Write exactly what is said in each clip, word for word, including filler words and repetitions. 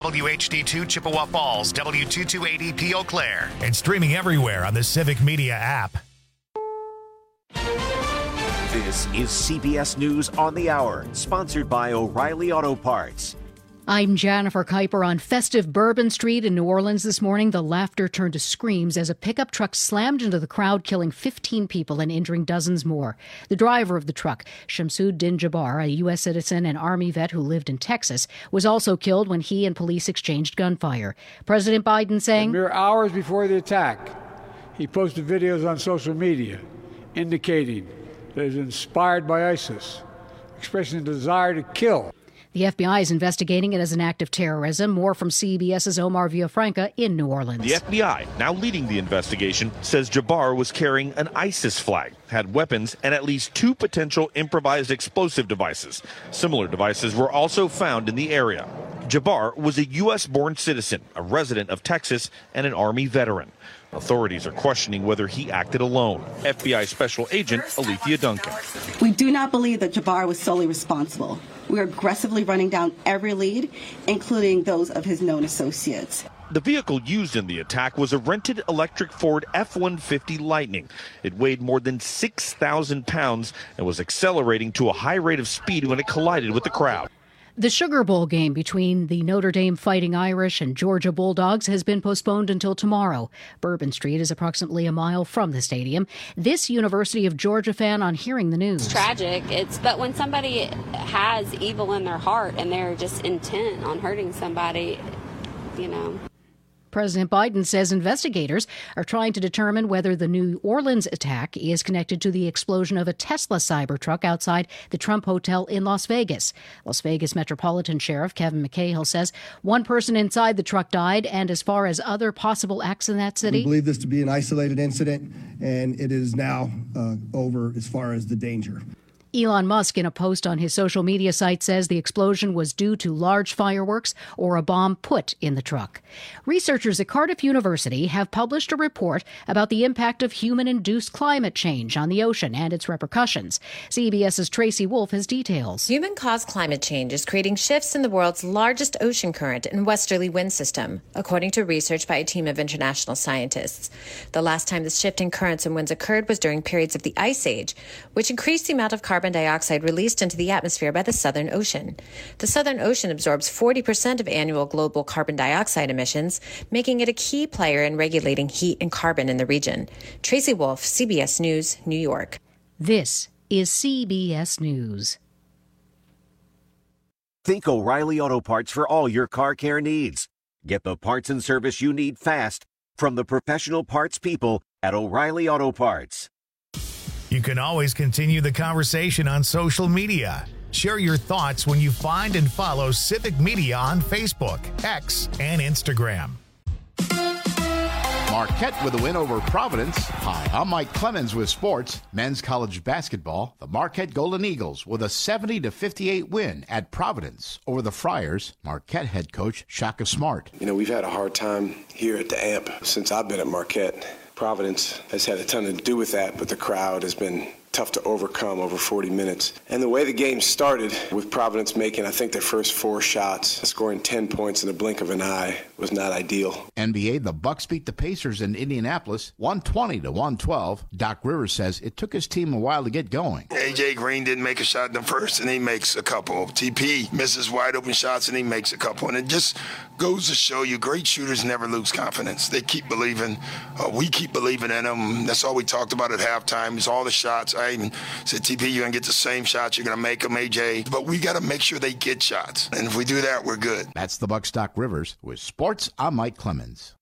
W H D two Chippewa Falls, W two two eight zero P Eau Claire, and streaming everywhere on the Civic Media app. This is C B S News on the Hour, sponsored by O'Reilly Auto Parts. I'm Jennifer Kuiper. On festive Bourbon Street in New Orleans this morning. The laughter turned to screams as a pickup truck slammed into the crowd, killing fifteen people and injuring dozens more. The driver of the truck, Shamsud Din Jabbar, a U S citizen and Army vet who lived in Texas, was also killed when he and police exchanged gunfire. President Biden saying, mere hours before the attack, he posted videos on social media indicating that he was inspired by ISIS, expressing a desire to kill. The F B I is investigating it as an act of terrorism. More from CBS's Omar Villafranca in New Orleans. The F B I, now leading the investigation, says Jabbar was carrying an ISIS flag, had weapons, and at least two potential improvised explosive devices. Similar devices were also found in the area. Jabbar was a U S-born citizen, a resident of Texas, and an Army veteran. Authorities are questioning whether he acted alone. F B I Special Agent Alethea Duncan. We do not believe that Jabbar was solely responsible. We are aggressively running down every lead, including those of his known associates. The vehicle used in the attack was a rented electric Ford F one fifty Lightning. It weighed more than six thousand pounds and was accelerating to a high rate of speed when it collided with the crowd. The Sugar Bowl game between the Notre Dame Fighting Irish and Georgia Bulldogs has been postponed until tomorrow. Bourbon Street is approximately a mile from the stadium. This University of Georgia fan on hearing the news. It's tragic. It's but when somebody has evil in their heart and they're just intent on hurting somebody, you know. President Biden says investigators are trying to determine whether the New Orleans attack is connected to the explosion of a Tesla Cybertruck outside the Trump Hotel in Las Vegas. Las Vegas Metropolitan Sheriff Kevin McCahill says one person inside the truck died, and as far as other possible acts in that city, we believe this to be an isolated incident, and it is now uh, over as far as the danger. Elon Musk, in a post on his social media site, says the explosion was due to large fireworks or a bomb put in the truck. Researchers at Cardiff University have published a report about the impact of human-induced climate change on the ocean and its repercussions. CBS's Tracy Wolf has details. Human-caused climate change is creating shifts in the world's largest ocean current and westerly wind system, according to research by a team of international scientists. The last time this shift in currents and winds occurred was during periods of the Ice Age, which increased the amount of carbon Carbon dioxide released into the atmosphere by the Southern Ocean. The Southern Ocean absorbs forty percent of annual global carbon dioxide emissions, making it a key player in regulating heat and carbon in the region. Tracy Wolf, C B S News, New York. This is C B S News. Think O'Reilly Auto Parts for all your car care needs. Get the parts and service you need fast from the professional parts people at O'Reilly Auto Parts. You can always continue the conversation on social media. Share your thoughts when you find and follow Civic Media on Facebook, X, and Instagram. Marquette with a win over Providence. Hi, I'm Mike Clemens with sports. Men's college basketball. The Marquette Golden Eagles with a seventy to fifty-eight win at Providence over the Friars. Marquette head coach Shaka Smart. You know, we've had a hard time here at the A M P since I've been at Marquette. Providence has had a ton to do with that, but the crowd has been tough to overcome over forty minutes. And the way the game started, with Providence making, I think, their first four shots, scoring ten points in the blink of an eye, was not ideal. N B A, the Bucks beat the Pacers in Indianapolis, one twenty to one twelve. Doc Rivers says it took his team a while to get going. A J Green didn't make a shot in the first, and he makes a couple. T P misses wide open shots, and he makes a couple. And it just goes to show you, great shooters never lose confidence. They keep believing. Uh, we keep believing in them. That's all we talked about at halftime, is all the shots. I even said, T P, you're going to get the same shots. You're going to make them, A J. But we got to make sure they get shots. And if we do that, we're good. That's the Bucks' Doc Rivers. With sports, I'm Mike Clemens.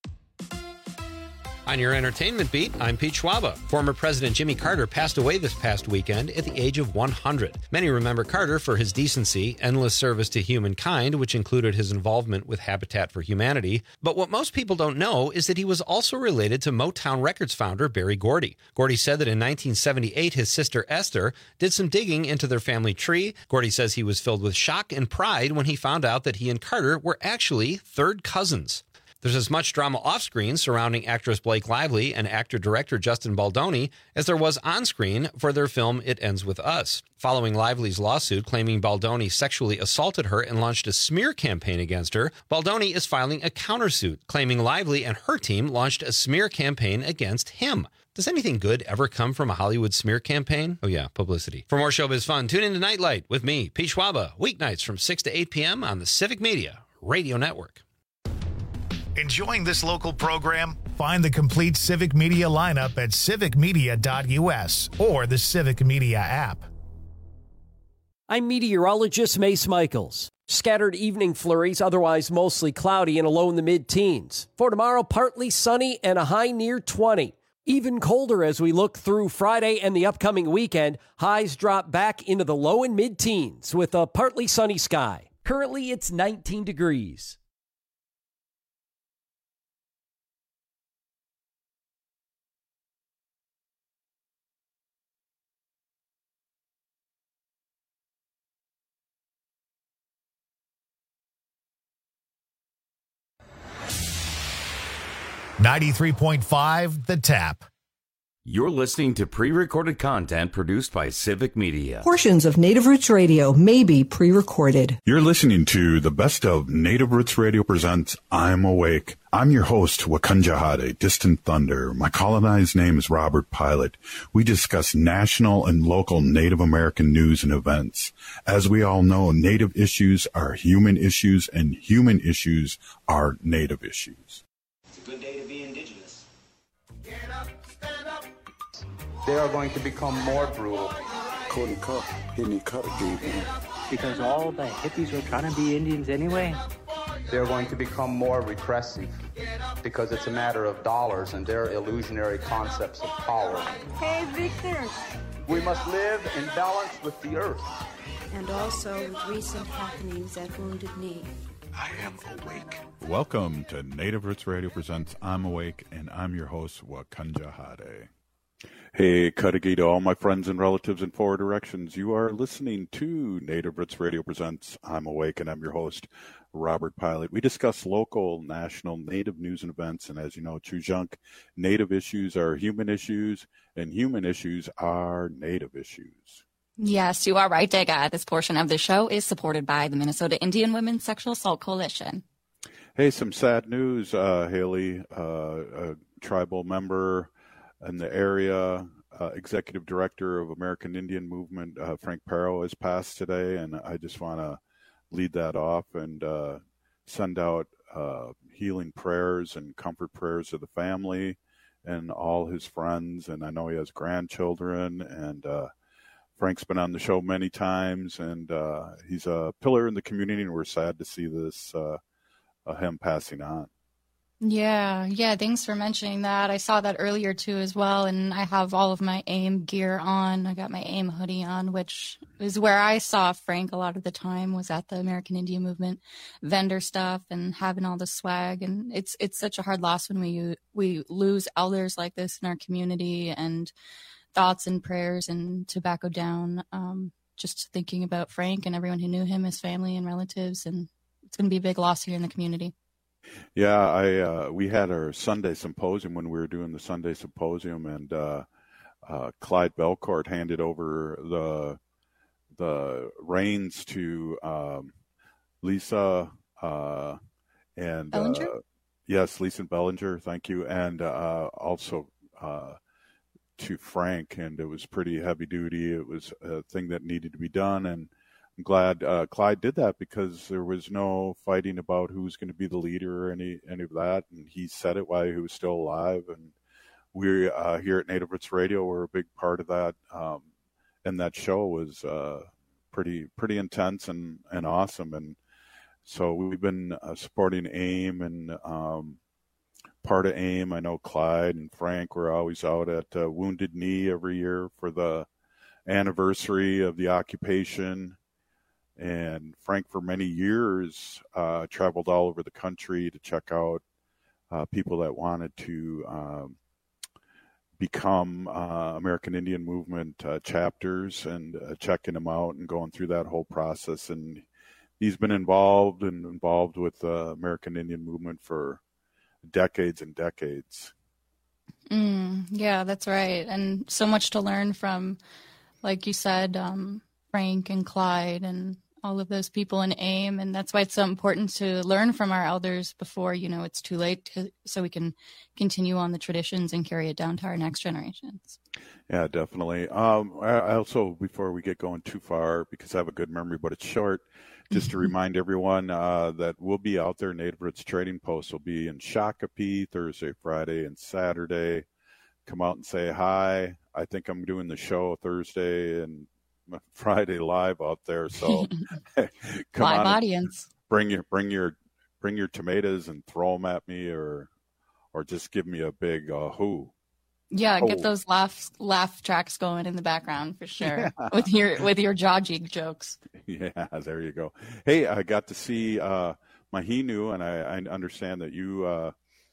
On your entertainment beat, I'm Pete Schwaba. Former President Jimmy Carter passed away this past weekend at the age of one hundred. Many remember Carter for his decency, endless service to humankind, which included his involvement with Habitat for Humanity. But what most people don't know is that he was also related to Motown Records founder Berry Gordy. Gordy said that in nineteen seventy-eight, his sister Esther did some digging into their family tree. Gordy says he was filled with shock and pride when he found out that he and Carter were actually third cousins. There's as much drama off-screen surrounding actress Blake Lively and actor-director Justin Baldoni as there was on-screen for their film It Ends With Us. Following Lively's lawsuit claiming Baldoni sexually assaulted her and launched a smear campaign against her, Baldoni is filing a countersuit claiming Lively and her team launched a smear campaign against him. Does anything good ever come from a Hollywood smear campaign? Oh yeah, publicity. For more showbiz fun, tune in to Nightlight with me, Pete Schwaba, weeknights from six to eight p.m. on the Civic Media Radio Network. Enjoying this local program? Find the complete Civic Media lineup at civic media dot u s or the Civic Media app. I'm meteorologist Mace Michaels. Scattered evening flurries, otherwise mostly cloudy and a low in the mid-teens. For tomorrow, partly sunny and a high near twenty. Even colder as we look through Friday and the upcoming weekend. Highs drop back into the low and mid-teens with a partly sunny sky. Currently, it's nineteen degrees. ninety-three point five The Tap. You're listening to pre-recorded content produced by Civic Media. Portions of Native Roots Radio may be pre-recorded. You're listening to the best of Native Roots Radio presents I'm Awake. I'm your host, Wakanja Distant Thunder. My colonized name is Robert Pilot. We discuss national and local Native American news and events. As we all know, Native issues are human issues, and human issues are Native issues. It's a good day to be indigenous. Get up, stand up. They are going to become more brutal. Because all the hippies were trying to be Indians anyway. They're going to become more repressive because it's a matter of dollars and their illusionary concepts of power. Hey, Victor. We must live in balance with the earth. And also with recent happenings at Wounded Knee. I am awake. Welcome to Native Roots Radio presents I'm Awake, and I'm your host, Wakanja Hade. Hey, Cudahy to all my friends and relatives in four directions. You are listening to Native Roots Radio presents I'm Awake, and I'm your host, Robert Pilot. We discuss local, national, Native news and events, and as you know, Chujunk, Native issues are human issues, and human issues are Native issues. Yes, you are right, Dega. This portion of the show is supported by the Minnesota Indian Women's Sexual Assault Coalition. Hey, some sad news, uh, Haley, uh, a tribal member in the area, uh, executive director of American Indian Movement, uh, Frank Parrow, has passed today, and I just want to lead that off and uh, send out uh, healing prayers and comfort prayers to the family and all his friends, and I know he has grandchildren, and uh, Frank's been on the show many times, and uh, he's a pillar in the community, and we're sad to see this, uh, uh, him passing on. Yeah, yeah, thanks for mentioning that. I saw that earlier too as well, and I have all of my AIM gear on. I got my AIM hoodie on, which is where I saw Frank a lot of the time, was at the American Indian Movement vendor stuff and having all the swag. And it's it's such a hard loss when we we lose elders like this in our community, and thoughts and prayers and tobacco down. Um, just thinking about Frank and everyone who knew him, his family and relatives, and it's going to be a big loss here in the community. Yeah, I uh, we had our Sunday symposium when we were doing the Sunday symposium, and uh, uh, Clyde Belcourt handed over the the reins to um, Lisa uh, and Bellinger? Uh, yes, Lisa Bellinger, thank you, and uh, also uh, to Frank, and it was pretty heavy duty. It was a thing that needed to be done, and I'm glad uh, Clyde did that, because there was no fighting about who was going to be the leader or any, any of that. And he said it while he was still alive. And we uh, here at Native Roots Radio were a big part of that. Um, and that show was uh, pretty pretty intense and, and awesome. And so we've been uh, supporting AIM and um, part of AIM. I know Clyde and Frank were always out at uh, Wounded Knee every year for the anniversary of the occupation. And Frank, for many years, uh, traveled all over the country to check out uh, people that wanted to um, become uh, American Indian Movement uh, chapters, and uh, checking them out and going through that whole process. And he's been involved and involved with the uh, American Indian Movement for decades and decades. Mm, yeah, that's right. And so much to learn from, like you said, um, Frank and Clyde and all of those people in AIM. And that's why it's so important to learn from our elders before, you know, it's too late to, so we can continue on the traditions and carry it down to our next generations. Yeah, definitely. Um, I also, before we get going too far, because I have a good memory, but it's short, just to remind everyone uh, that we'll be out there. Native Roots Trading Post will be in Shakopee Thursday, Friday, and Saturday. Come out and say hi. I think I'm doing the show Thursday and Friday live out there. So come live on, audience. Bring your bring your bring your tomatoes and throw them at me, or or just give me a big uh, who. Yeah, oh. get those laugh laugh tracks going in the background for sure. Yeah. With your with your jaw jig jokes. Yeah, there you go. Hey, I got to see uh, Mahinu, and I, I understand that you uh,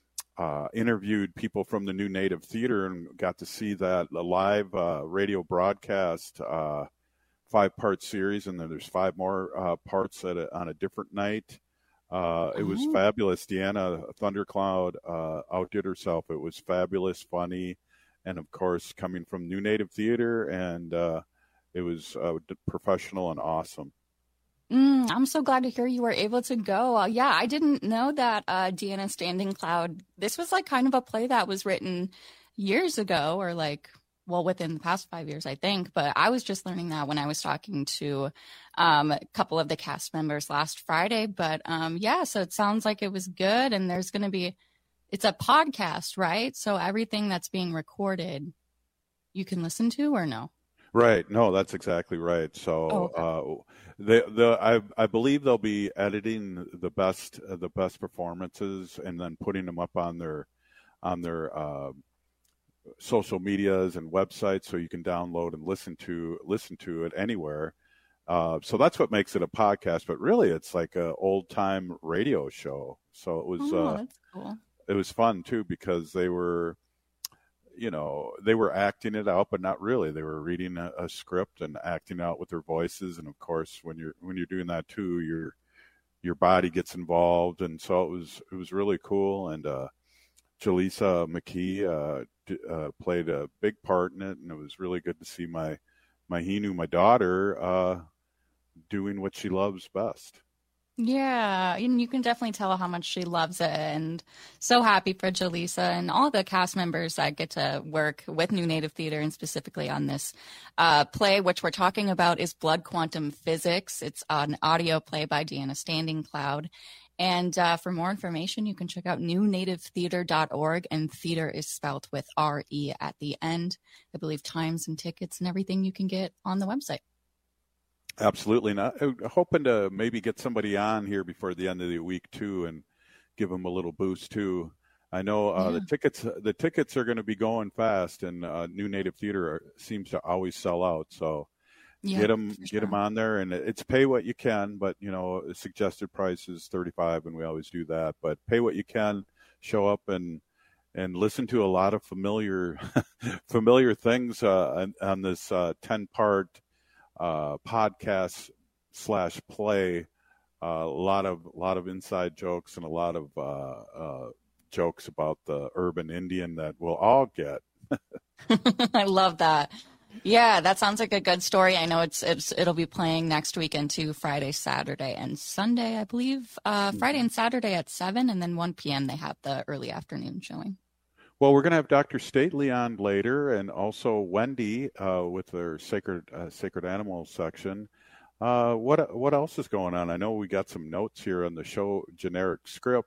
uh, interviewed people from the New Native Theater and got to see that live uh, radio broadcast, uh, five-part series, and then there's five more uh, parts at a, on a different night. Uh, it was oh. fabulous. Deanna Thundercloud uh, outdid herself. It was fabulous, funny, and of course, coming from New Native Theater, and uh, it was uh, professional and awesome. Mm, I'm so glad to hear you were able to go. Uh, yeah, I didn't know that uh, Deanna Standing Cloud, this was like kind of a play that was written years ago, or like, well, within the past five years, I think. But I was just learning that when I was talking to um, a couple of the cast members last Friday. But um, yeah, so it sounds like it was good. And there's going to be, it's a podcast, right? So everything that's being recorded, you can listen to, or no? Right. No, that's exactly right. So Oh, okay. uh, the the I I believe they'll be editing the best uh, the best performances and then putting them up on their on their uh, social medias and websites, so you can download and listen to listen to it anywhere. Uh, so that's what makes it a podcast. But really, it's like a old time radio show. So it was Oh, uh, that's cool. it was fun too, because they were, you know, they were acting it out, but not really. They were reading a, a script and acting out with their voices. And of course, when you're when you're doing that too, your your body gets involved. And so it was it was really cool. And uh, Jaleesa McKee uh, d- uh, played a big part in it, and it was really good to see my my Hinu, my daughter, uh, doing what she loves best. Yeah, and you can definitely tell how much she loves it, and so happy for Jaleesa and all the cast members that get to work with New Native Theater, and specifically on this uh, play, which we're talking about is Blood Quantum Physics. It's an audio play by Deanna Standing Cloud. And uh, for more information, you can check out new native theater dot org, and theater is spelled with R E at the end. I believe times and tickets and everything you can get on the website. Absolutely. Not hoping to maybe get somebody on here before the end of the week too, and give them a little boost too. I know uh, Yeah. the tickets the tickets are going to be going fast, and uh, New Native Theater are, seems to always sell out. So Yeah, get them for get sure. them on there, and it's pay what you can. But you know, the suggested price is thirty-five, and we always do that. But pay what you can, show up and and listen to a lot of familiar familiar things uh, on, on this uh, ten part. Uh, podcast slash play, uh, a lot of a lot of inside jokes and a lot of uh, uh, jokes about the urban Indian that we'll all get. I love that. Yeah, that sounds like a good story. I know it's it's it'll be playing next weekend too, Friday, Saturday, and Sunday, I believe. Uh, Friday and Saturday at seven, and then one p.m. they have the early afternoon showing. Well, we're going to have Doctor Stately on later, and also Wendy uh, with their sacred uh, sacred animals section. Uh, what what else is going on? I know we got some notes here on the show generic script.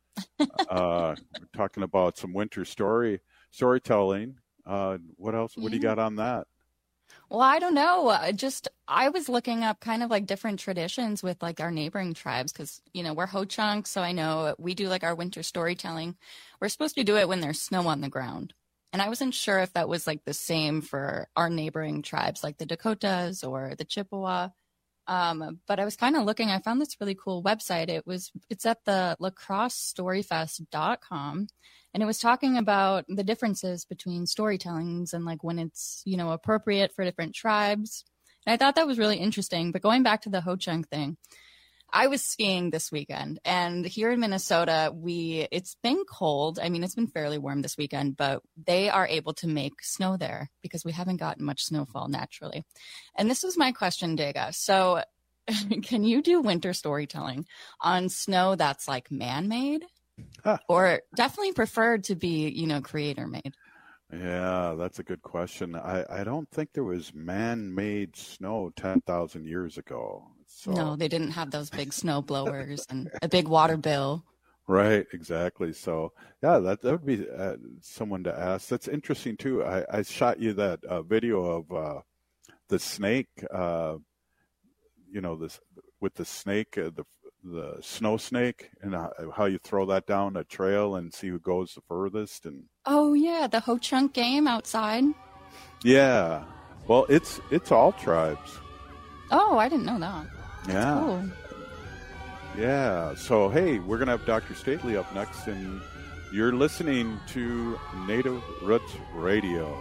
uh, we're talking about some winter story storytelling. Uh, what else? What do you Yeah. got on that? Well, I don't know. Uh, Just I was looking up kind of like different traditions with like our neighboring tribes, because you know we're Ho-Chunk, so I know we do like our winter storytelling. We're supposed to do it when there's snow on the ground, and I wasn't sure if that was like the same for our neighboring tribes, like the Dakotas or the Chippewa. Um, but I was kind of looking. I found this really cool website. It was it's at the lacrosse story fest dot com. And it was talking about the differences between storytellings and like when it's, you know, appropriate for different tribes. And I thought that was really interesting. But going back to the Ho-Chunk thing, I was skiing this weekend, and here in Minnesota, we it's been cold. I mean, it's been fairly warm this weekend, but they are able to make snow there because we haven't gotten much snowfall naturally. And this was my question, Dega. So can you do winter storytelling on snow that's like man-made? Huh. Or definitely preferred to be, you know, creator-made? Yeah, that's a good question. I, I don't think there was man-made snow ten thousand years ago. So. No, they didn't have those big snow blowers and a big water bill. Right, exactly. So, yeah, that, that would be uh, someone to ask. That's interesting, too. I, I shot you that uh, video of uh, the snake, uh, you know, this with the snake, uh, the the snow snake, and how you throw that down a trail and see who goes the furthest. And oh yeah, the Ho Chunk game outside. Yeah, well, it's it's all tribes. Oh, I didn't know that. That's yeah, cool. Yeah. So hey, we're gonna have Doctor Stately up next, and you're listening to Native Roots Radio.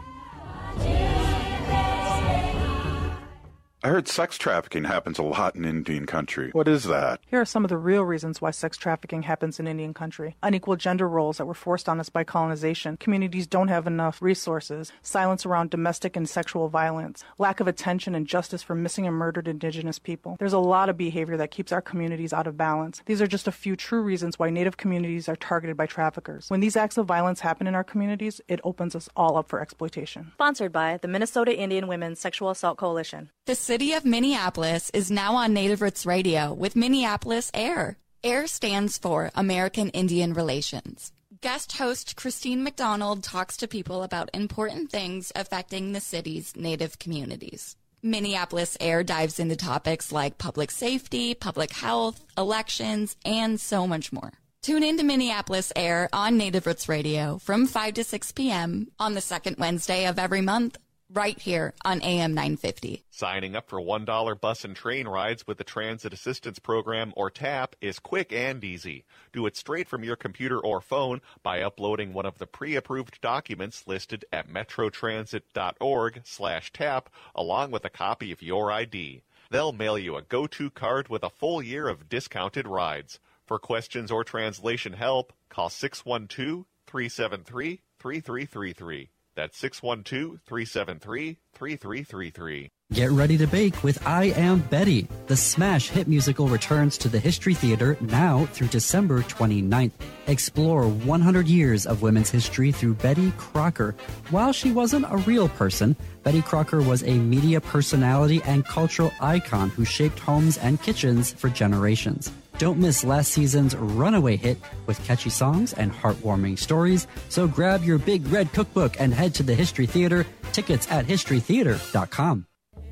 I heard sex trafficking happens a lot in Indian country. What is that? Here are some of the real reasons why sex trafficking happens in Indian country. Unequal gender roles that were forced on us by colonization. Communities don't have enough resources. Silence around domestic and sexual violence. Lack of attention and justice for missing and murdered Indigenous people. There's a lot of behavior that keeps our communities out of balance. These are just a few true reasons why Native communities are targeted by traffickers. When these acts of violence happen in our communities, it opens us all up for exploitation. Sponsored by the Minnesota Indian Women's Sexual Assault Coalition. The city of Minneapolis is now on Native Roots Radio with Minneapolis AIR. AIR stands for American Indian Relations. Guest host Christine McDonald talks to people about important things affecting the city's Native communities. Minneapolis AIR dives into topics like public safety, public health, elections, and so much more. Tune in to Minneapolis AIR on Native Roots Radio from five to six p.m. on the second Wednesday of every month, right here on A M nine fifty. Signing up for one dollar bus and train rides with the Transit Assistance Program, or TAP, is quick and easy. Do it straight from your computer or phone by uploading one of the pre-approved documents listed at metrotransit.org slash tap, along with a copy of your I D. They'll mail you a go-to card with a full year of discounted rides. For questions or translation help, call six one two, three seven three, three three three three. That's six one two, three seven three, three three three three. Get ready to bake with I Am Betty. The smash hit musical returns to the History Theater now through December twenty-ninth. Explore one hundred years of women's history through Betty Crocker. While she wasn't a real person, Betty Crocker was a media personality and cultural icon who shaped homes and kitchens for generations. Don't miss last season's runaway hit with catchy songs and heartwarming stories. So grab your big red cookbook and head to the History Theater. Tickets at history theater dot com.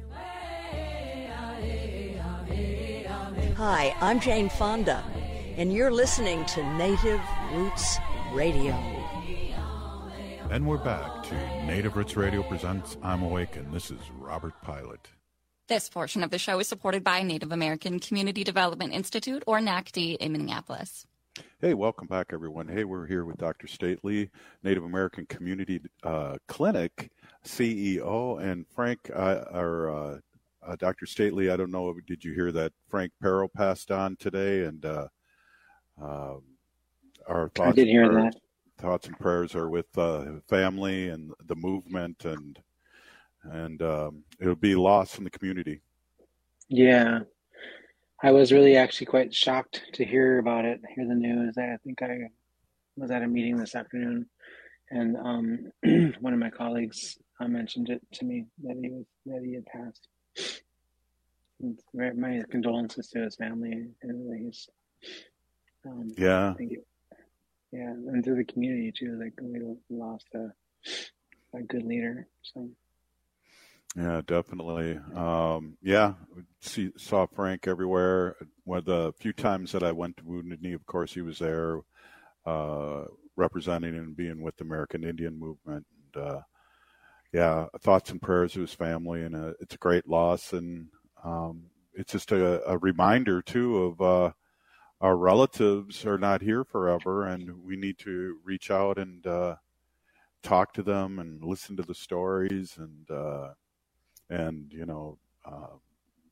Hi, I'm Jane Fonda, and you're listening to Native Roots Radio. And we're back to Native Roots Radio presents I'm Awake, and this is Robert Pilot. This portion of the show is supported by Native American Community Development Institute, or N A C D, in Minneapolis. Hey, welcome back, everyone. Hey, we're here with Doctor Stately, Native American Community uh, Clinic C E O, and Frank, uh, our uh, uh, Doctor Stately. I don't know, did you hear that Frank Perro passed on today? And uh, uh, our thoughts, I did hear prayers, that. Thoughts and prayers are with uh, family and the movement, and and um, it'll be lost in the community. Yeah. I was really actually quite shocked to hear about it, hear the news. I think I was at a meeting this afternoon, and um, one of my colleagues uh, mentioned it to me that he was that he had passed. And my condolences to his family and he's um, yeah, I think it, yeah, and to the community too. Like we lost a a good leader. So. Yeah, definitely. Um, yeah, see, saw Frank everywhere. One of the few times that I went to Wounded Knee, of course, he was there uh, representing and being with the American Indian Movement. And, uh, yeah, thoughts and prayers to his family, and uh, it's a great loss. And um, it's just a, a reminder, too, of uh, our relatives are not here forever, and we need to reach out and uh, talk to them and listen to the stories and uh, and, you know, uh,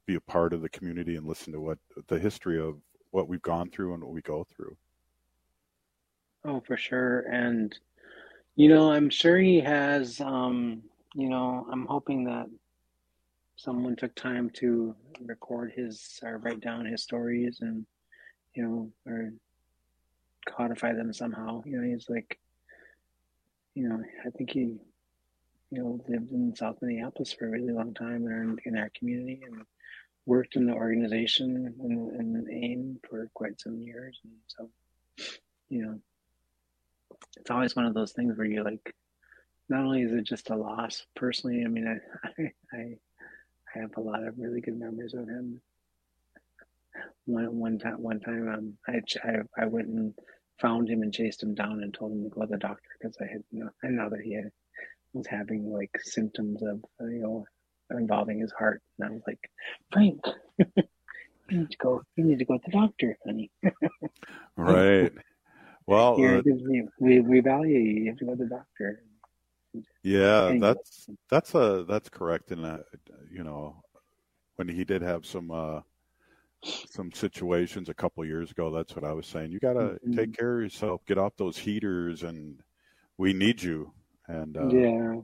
be a part of the community and listen to what the history of what we've gone through and what we go through. Oh, for sure. And, you know, I'm sure he has, um, you know, I'm hoping that someone took time to record his, or write down his stories and, you know, or codify them somehow. You know, he's like, you know, I think he, you know, lived in South Minneapolis for a really long time and in our community and worked in the organization and, and AIM for quite some years. And so, you know, it's always one of those things where you're like, not only is it just a loss personally, I mean, I, I, I have a lot of really good memories of him. One, one time, one time, um, I, I, I went and found him and chased him down and told him to go to the doctor because I had, you know, I know that he had, was having like symptoms of, you know, involving his heart. And I was like, Frank, you need to go, you need to go to the doctor, honey. Right. Well, Here, uh, we, we, we value you. You have to go to the doctor. yeah, Anyway. that's, that's a, that's correct. And, uh, you know, when he did have some, uh, some situations a couple years ago, that's what I was saying. You got to Mhm. take care of yourself, get off those heaters, and we need you. And, uh, Yeah.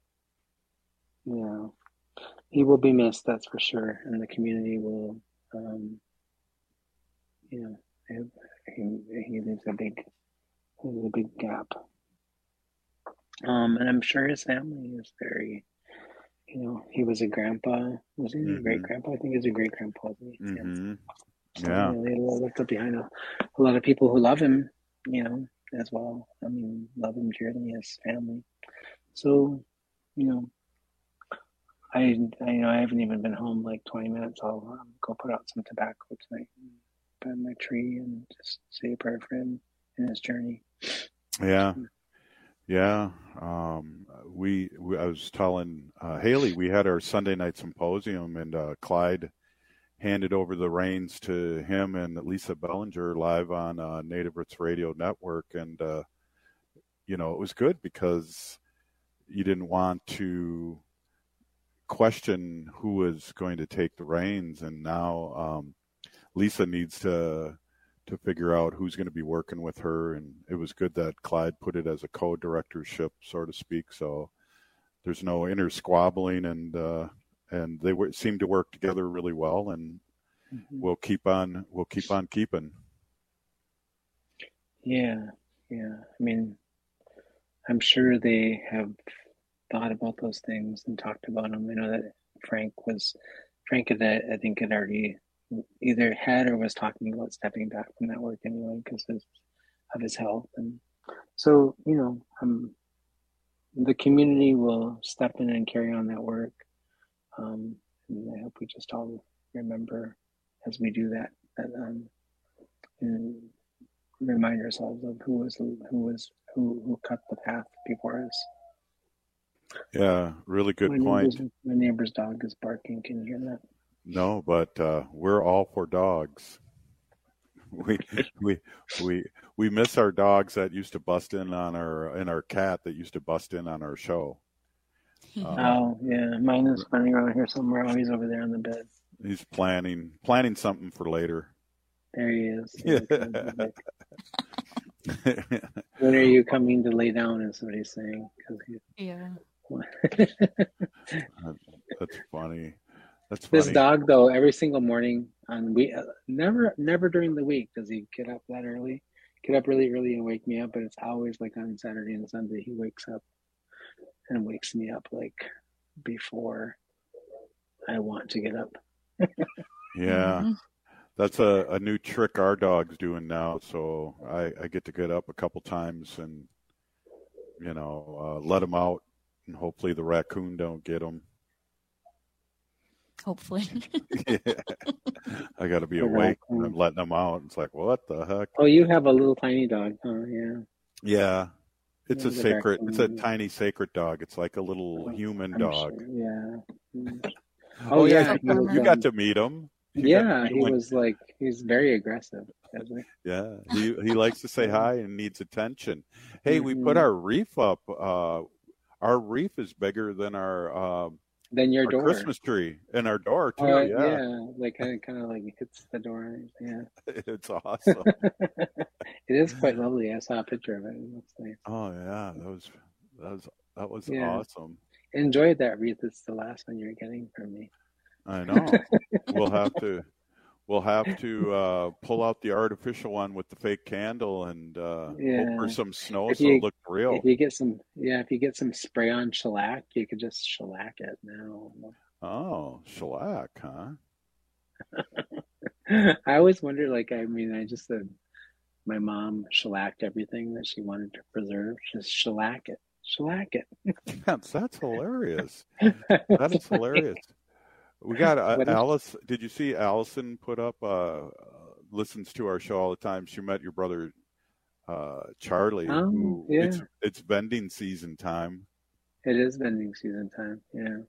Yeah. He will be missed, that's for sure. And the community will, um, you know, he, he leaves a big, leaves a big gap. Um, and I'm sure his family is very, you know, he was a grandpa. Was he a great Mhm. grandpa? I think he was a great grandpa. Wasn't he? hmm So, Yeah. you know, he left up behind a, a lot of people who love him, you know, as well. I mean, love him dearly, his family. So, you know, I, I you know I haven't even been home like twenty minutes. I'll um, go put out some tobacco tonight by my tree and just say a prayer for him in his journey. Yeah. Yeah. Um, we, we, I was telling uh, Haley, we had our Sunday night symposium, and uh, Clyde handed over the reins to him and Lisa Bellinger live on uh, Native Roots Radio Network. And, uh, you know, it was good because you didn't want to question who was going to take the reins. And now um, Lisa needs to to figure out who's going to be working with her. And it was good that Clyde put it as a co-directorship, so to speak. So there's no inner squabbling, and uh, and they w- seem to work together really well. And Mhm. we'll keep on we'll keep on keeping. Yeah, yeah. I mean, I'm sure they have thought about those things and talked about them. I know that Frank was, Frank had, I think, had already either had or was talking about stepping back from that work anyway because of, of his health. And so, you know, um, the community will step in and carry on that work. Um, and I hope we just all remember as we do that, that um, and remind ourselves of who was who was who who cut the path before us. Yeah, really good my point. Neighbor's, my neighbor's dog is barking. Can you hear that? No, but uh, we're all for dogs. We we we we miss our dogs that used to bust in on our and our cat that used to bust in on our show. Uh, Oh yeah, mine is running around here somewhere. Oh, he's over there on the bed. he's planning planning something for later. There he is. Yeah. When are you coming to lay down? Is what he's saying. 'Cause he... Yeah. That's funny. That's This funny. dog, though, every single morning on we uh, never never during the week does he get up that early. Get up really early and wake me up, but it's always like on Saturday and Sunday he wakes up and wakes me up like before I want to get up. Yeah. Mm-hmm. That's a, a new trick our dog's doing now. So I, I get to get up a couple times and, you know, uh, let him out, and hopefully the raccoon don't get him. Hopefully. Yeah. I got to be The awake when raccoon. I'm letting them out. It's like, what the heck? Oh, you have a little tiny dog, huh? Yeah. Yeah. It's Yeah, a the sacred, it's a raccoon. tiny sacred dog. It's like a little human I'm dog. sure, yeah. Mm. Oh, yeah. yeah, he You, was, you got um, to meet him. You got Yeah, to he meet him. was like he's very aggressive, isn't he? Yeah, he he likes to say hi and needs attention. Hey, we put Mhm. our reef up. Uh, our reef is bigger than our uh, Than your our door. Christmas tree and our door too. Uh, yeah. yeah, like kind of kind of like hits the door. Yeah, It's awesome. it is quite lovely. I saw a picture of it. It looks nice. Oh yeah, that was that was that was Yeah. awesome. Enjoyed that wreath. It's the last one you're getting from me. I know. we'll have to we'll have to uh, pull out the artificial one with the fake candle and uh, Yeah. hope for some snow If so you- it looks real. If you get some, yeah, if you get some spray on shellac, you could just shellac it now. Oh, shellac, huh? I always wonder, like, I mean, I just said my mom shellacked everything that she wanted to preserve. Just shellac it, shellac it. That's, that's hilarious. That is hilarious. We got uh, What is- Alice. Did you see Allison put up? Uh, uh, listens to our show all the time. She met your brother uh, Charlie. Oh, who, yeah. It's it's vending season time. It is vending season time. Yeah.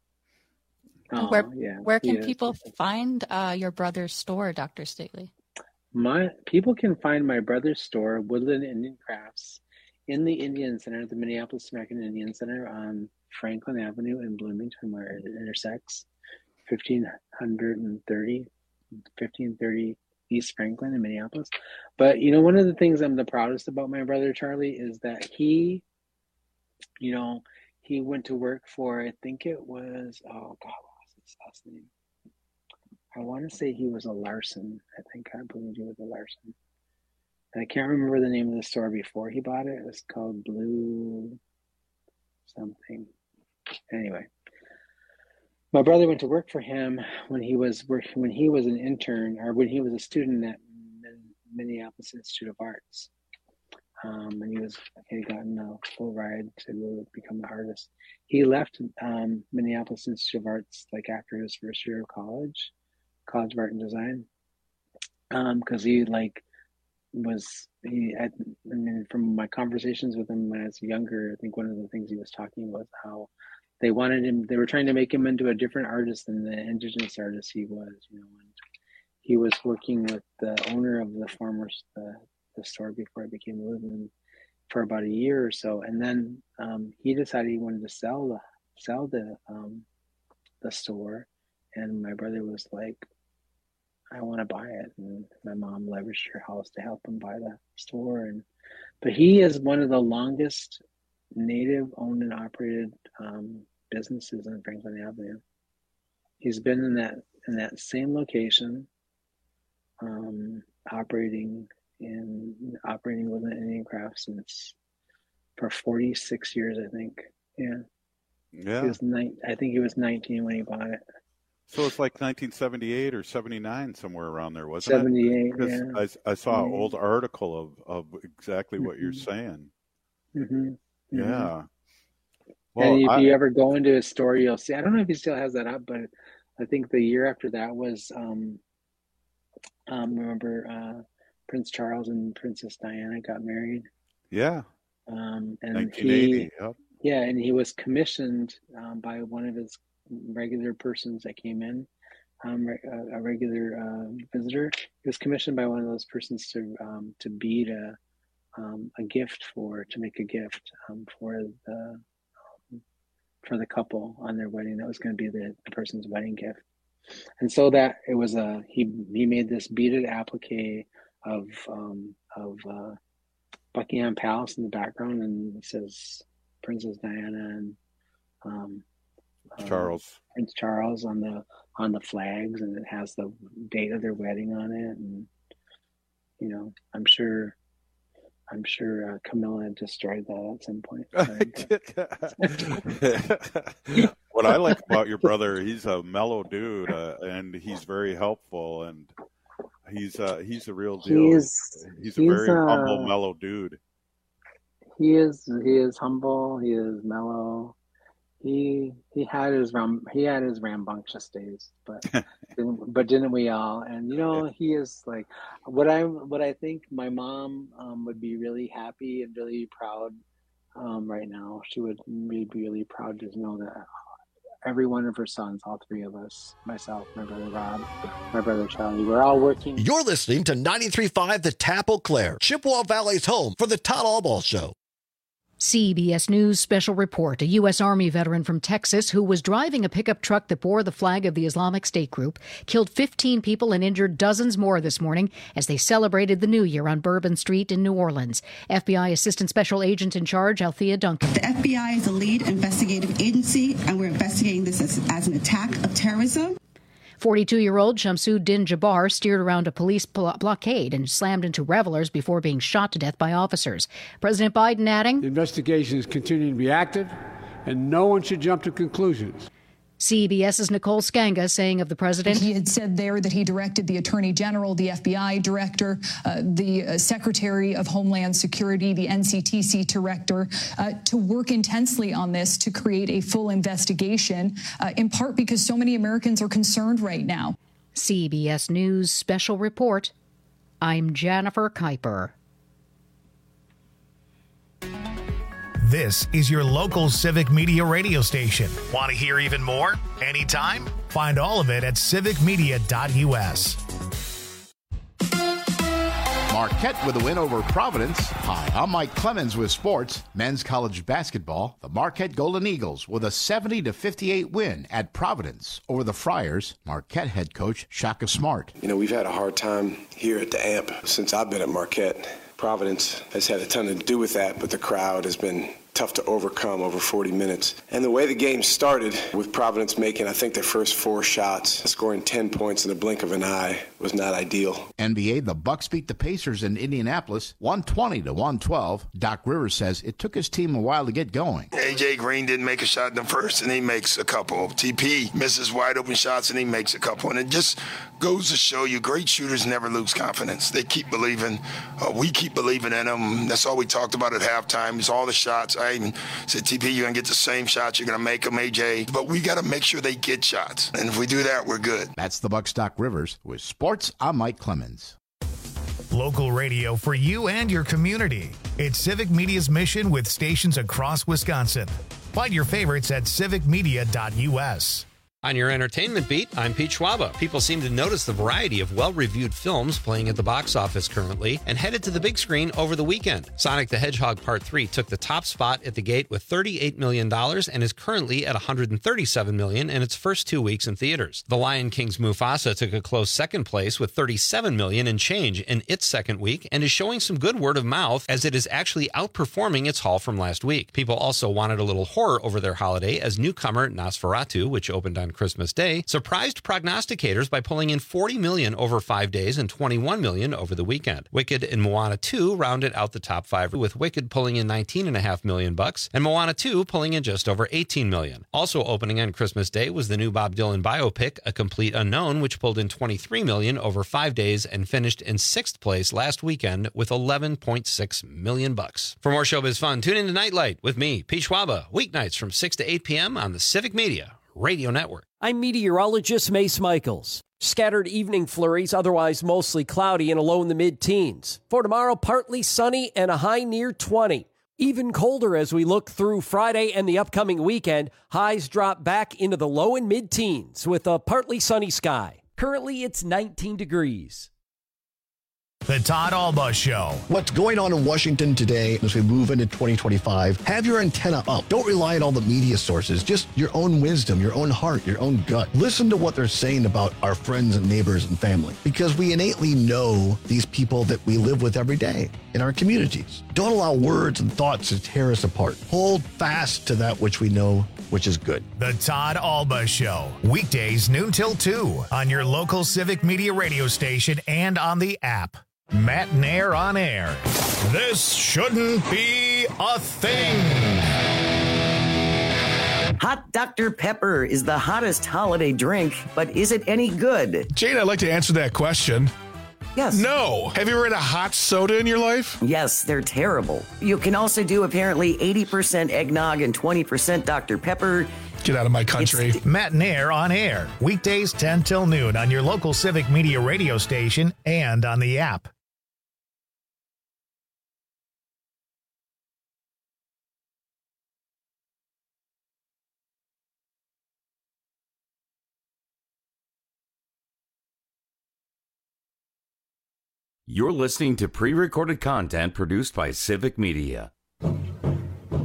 Oh, where yeah. where he can is. people find uh, your brother's store, Doctor Stately? My people can find my brother's store, Woodland Indian Crafts, in the Indian Center, the Minneapolis American Indian Center on Franklin Avenue in Bloomington, where it intersects fifteen thirty, fifteen thirty East Franklin in Minneapolis. But you know, one of the things I'm the proudest about my brother Charlie is that he, you know, he went to work for, I think it was, oh God, what was his last name? I want to say he was a Larson. I think I believe he was a Larson. I can't remember the name of the store before he bought it. It was called Blue something. Anyway, my brother went to work for him when he was working when he was an intern or when he was a student at Minneapolis Institute of Arts. Um, and he was he had gotten a full ride to become an artist. He left um, Minneapolis Institute of Arts like after his first year of college, College of Art and Design, because um, he like was he. I, I mean, from my conversations with him when I was younger, I think one of the things he was talking was how they wanted him. They were trying to make him into a different artist than the indigenous artist he was. You know, and he was working with the owner of the former the. the store before it became Woodland for about a year or so, and then um, he decided he wanted to sell the sell the um, the store, and my brother was like, "I want to buy it," and my mom leveraged her house to help him buy the store. And but he is one of the longest Native owned and operated um, businesses on Franklin Avenue. He's been in that in that same location, um, operating. in operating with an Indian craft since for forty-six years, I think. Yeah. Yeah. He was nine, I think he was nineteen when he bought it. So it's like nineteen seventy-eight or seventy-nine, somewhere around there, wasn't seventy-eight, it? Because yeah. I, I saw an Yeah. old article of, of exactly what Mhm. you're saying. Mm-hmm. Yeah. And if I- you ever go into his store, you'll see, I don't know if he still has that up, but I think the year after that was, um, um, remember, uh, Prince Charles and Princess Diana got married. Yeah. Um, and nineteen eighty. he, Yep. yeah, and he was commissioned um, by one of his regular persons that came in, um, re- a, a regular uh, visitor. He was commissioned by one of those persons to um, to bead a um, a gift for to make a gift um, for the um, for the couple on their wedding. That was going to be the, the person's wedding gift, and so that it was a he he made this beaded applique of um, of uh, Buckingham Palace in the background, and it says Princess Diana and um, Charles uh, Prince Charles on the on the flags, and it has the date of their wedding on it. And you know, I'm sure, I'm sure uh, Camilla destroyed that at some point. What I like about your brother, he's a mellow dude, uh, and he's very helpful, and he's uh, he's a real deal. He's- he's a he's, very uh, humble, mellow dude. He is he is humble. He is mellow. He he had his ram he had his rambunctious days, but didn't, but didn't we all? And you know, he is like what I what I think my mom um, would be really happy and really proud um, right now. She would be really proud to know that every one of her sons, all three of us, myself, my brother Rob, my brother Charlie, we're all working. You're listening to ninety-three point five The Tap Eau Claire, Chippewa Valley's home for the Todd Albaugh Show. C B S News special report. A U S. Army veteran from Texas who was driving a pickup truck that bore the flag of the Islamic State group killed fifteen people and injured dozens more this morning as they celebrated the New Year on Bourbon Street in New Orleans. F B I Assistant Special Agent in charge, Althea Duncan. The F B I is the lead investigative agency, and we're investigating this as, as an attack of terrorism. forty-two-year-old Shamsuddin Jabbar steered around a police blo- blockade and slammed into revelers before being shot to death by officers. President Biden adding, the investigation is continuing to be active, and no one should jump to conclusions. CBS's Nicole Skanga saying of the president, he had said there that he directed the Attorney General, the F B I director, uh, the uh, Secretary of Homeland Security, the N C T C director, uh, to work intensely on this to create a full investigation, uh, in part because so many Americans are concerned right now. C B S News special report. I'm Jennifer Kuiper. This is your local Civic Media radio station. Want to hear even more? Anytime? Find all of it at civic media dot u s. Marquette with a win over Providence. Hi, I'm Mike Clemens with sports. Men's college basketball. The Marquette Golden Eagles with a seventy to fifty-eight win at Providence over the Friars. Marquette head coach Shaka Smart. You know, we've had a hard time here at the A M P since I've been at Marquette. Providence has had a ton to do with that, but the crowd has been tough to overcome over forty minutes. And the way the game started, with Providence making, I think, their first four shots, scoring ten points in the blink of an eye, was not ideal. N B A, the Bucks beat the Pacers in Indianapolis, one twenty to one twelve. Doc Rivers says it took his team a while to get going. A J Green didn't make a shot in the first, and he makes a couple. T P misses wide open shots, and he makes a couple. And it just goes to show you, great shooters never lose confidence. They keep believing. Uh, we keep believing in them. That's all we talked about at halftime, is all the shots. I even said, T P, you're going to get the same shots. You're going to make them, A J. But we got to make sure they get shots. And if we do that, we're good. That's the Bucks Doc Rivers. With sports, I'm Mike Clemens. Local radio for you and your community. It's Civic Media's mission with stations across Wisconsin. Find your favorites at civic media dot u s. On your entertainment beat, I'm Pete Schwaba. People seem to notice the variety of well-reviewed films playing at the box office currently and headed to the big screen over the weekend. Sonic the Hedgehog Part three took the top spot at the gate with thirty-eight million dollars and is currently at one hundred thirty-seven million dollars in its first two weeks in theaters. The Lion King's Mufasa took a close second place with thirty-seven million dollars and change in its second week and is showing some good word of mouth as it is actually outperforming its haul from last week. People also wanted a little horror over their holiday as newcomer Nosferatu, which opened on Christmas Day, surprised prognosticators by pulling in forty million dollars over five days and twenty-one million dollars over the weekend. Wicked and Moana two rounded out the top five, with Wicked pulling in nineteen point five million bucks and Moana two pulling in just over eighteen million. Also opening on Christmas Day was the new Bob Dylan biopic, A Complete Unknown, which pulled in twenty-three million dollars over five days and finished in sixth place last weekend with eleven point six million bucks. For more showbiz fun, tune in to Nightlight with me, Pete Schwaba, weeknights from six to eight p.m. on the Civic Media Radio Network. I'm meteorologist Mace Michaels. Scattered evening flurries, otherwise mostly cloudy and a low in the mid-teens. For tomorrow, partly sunny and a high near twenty. Even colder as we look through Friday and the upcoming weekend. Highs drop back into the low and mid-teens with a partly sunny sky. Currently, it's nineteen degrees. The Todd Alba Show. What's going on in Washington today as we move into twenty twenty-five? Have your antenna up. Don't rely on all the media sources. Just your own wisdom, your own heart, your own gut. Listen to what they're saying about our friends and neighbors and family, because we innately know these people that we live with every day in our communities. Don't allow words and thoughts to tear us apart. Hold fast to that which we know, which is good. The Todd Alba Show. Weekdays noon till two on your local Civic Media radio station and on the app. Matt Nair on air. This shouldn't be a thing. Hot Doctor Pepper is the hottest holiday drink, but is it any good? Jane, I'd like to answer that question. Yes. No. Have you ever had a hot soda in your life? Yes, they're terrible. You can also do apparently eighty percent eggnog and twenty percent Doctor Pepper. Get out of my country. It's Matt Nair on air. Weekdays ten till noon on your local Civic Media radio station and on the app. You're listening to pre-recorded content produced by Civic Media.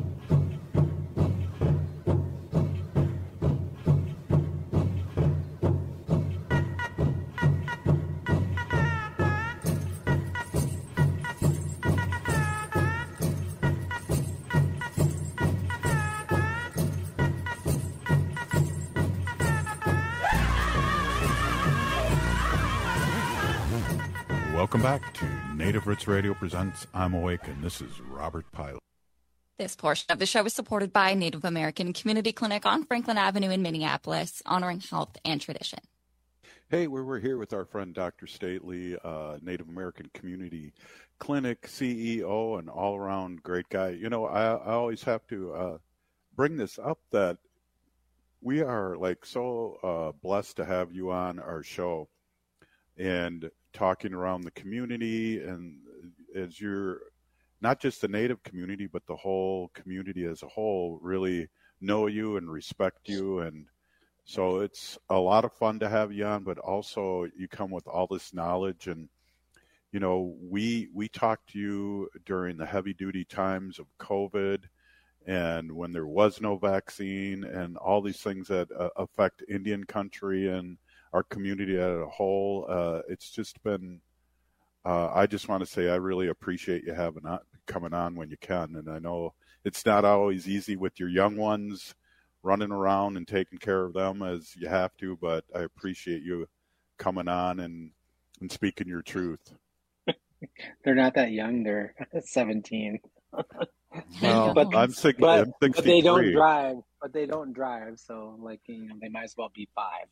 Welcome back to Native Roots Radio presents I'm Awake, and this is Robert Pilot. This portion of the show is supported by Native American Community Clinic on Franklin Avenue in Minneapolis, honoring health and tradition. Hey, we're, we're here with our friend Doctor Stately, uh, Native American Community Clinic C E O and all-around great guy. You know, I, I always have to uh, bring this up that we are like so uh, blessed to have you on our show and talking around the community, and as you're not just the Native community, but the whole community as a whole really know you and respect you. And so it's a lot of fun to have you on, but also you come with all this knowledge. And, you know, we, we talked to you during the heavy duty times of COVID and when there was no vaccine and all these things that uh, affect Indian country and our community as a whole. Uh, it's just been, uh, I just want to say I really appreciate you having on, coming on when you can. And I know it's not always easy with your young ones running around and taking care of them as you have to, but I appreciate you coming on and, and speaking your truth. They're not that young. They're seventeen. Well, but, I'm, six, but, I'm sixty-three. but they don't drive. But they don't drive. So, like, you know, they might as well be five.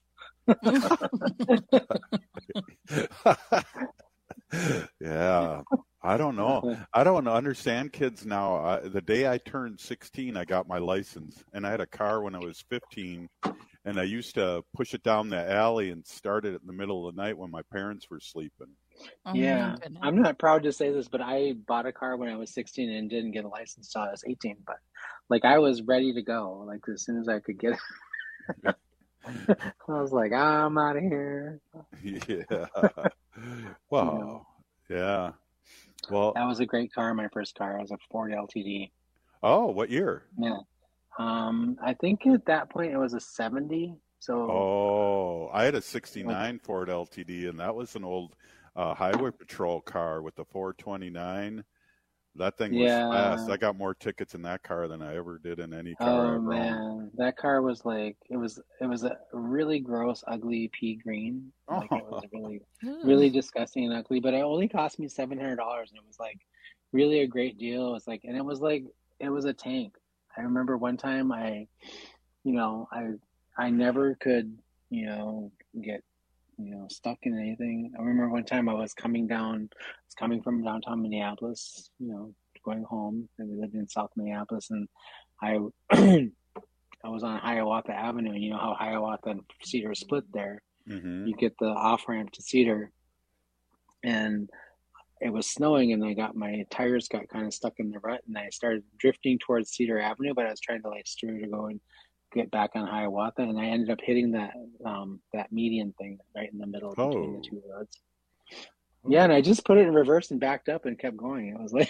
Yeah, I don't know. I don't understand kids now. I, the day I turned sixteen, I got my license, and I had a car when I was fifteen, and I used to push it down the alley and start it in the middle of the night when my parents were sleeping. Oh, yeah, I'm not proud to say this, but I bought a car when I was sixteen and didn't get a license until I was eighteen. But like, I was ready to go, like as soon as I could get it. I was like, I'm out of here. Yeah. Wow. You know, yeah. Well, that was a great car. My first car. It was a Ford L T D. Oh, what year? Yeah. Um, I think at that point it was a seventy. So. Oh, I had a sixty-nine like, Ford L T D, and that was an old uh, highway patrol car with the four twenty-nine. That thing was yeah. fast. I got more tickets in that car than I ever did in any car. Oh ever man, owned. That car was like it was. It was a really gross, ugly pea green. Like oh. It was really, really disgusting and ugly. But it only cost me seven hundred dollars, and it was like really a great deal. It was like, and it was like it was a tank. I remember one time I, you know, I I never could, you know, get. you know, stuck in anything. I remember one time I was coming down, I was coming from downtown Minneapolis, you know, going home, and we lived in South Minneapolis, and I I was on Hiawatha Avenue, and you know how Hiawatha and Cedar split there. Mm-hmm. You get the off-ramp to Cedar, and it was snowing, and I got my tires got kind of stuck in the rut, and I started drifting towards Cedar Avenue, but I was trying to like steer to go and get back on Hiawatha, and I ended up hitting that um that median thing right in the middle oh. between the two roads. Yeah, and I just put it in reverse and backed up and kept going. It was like,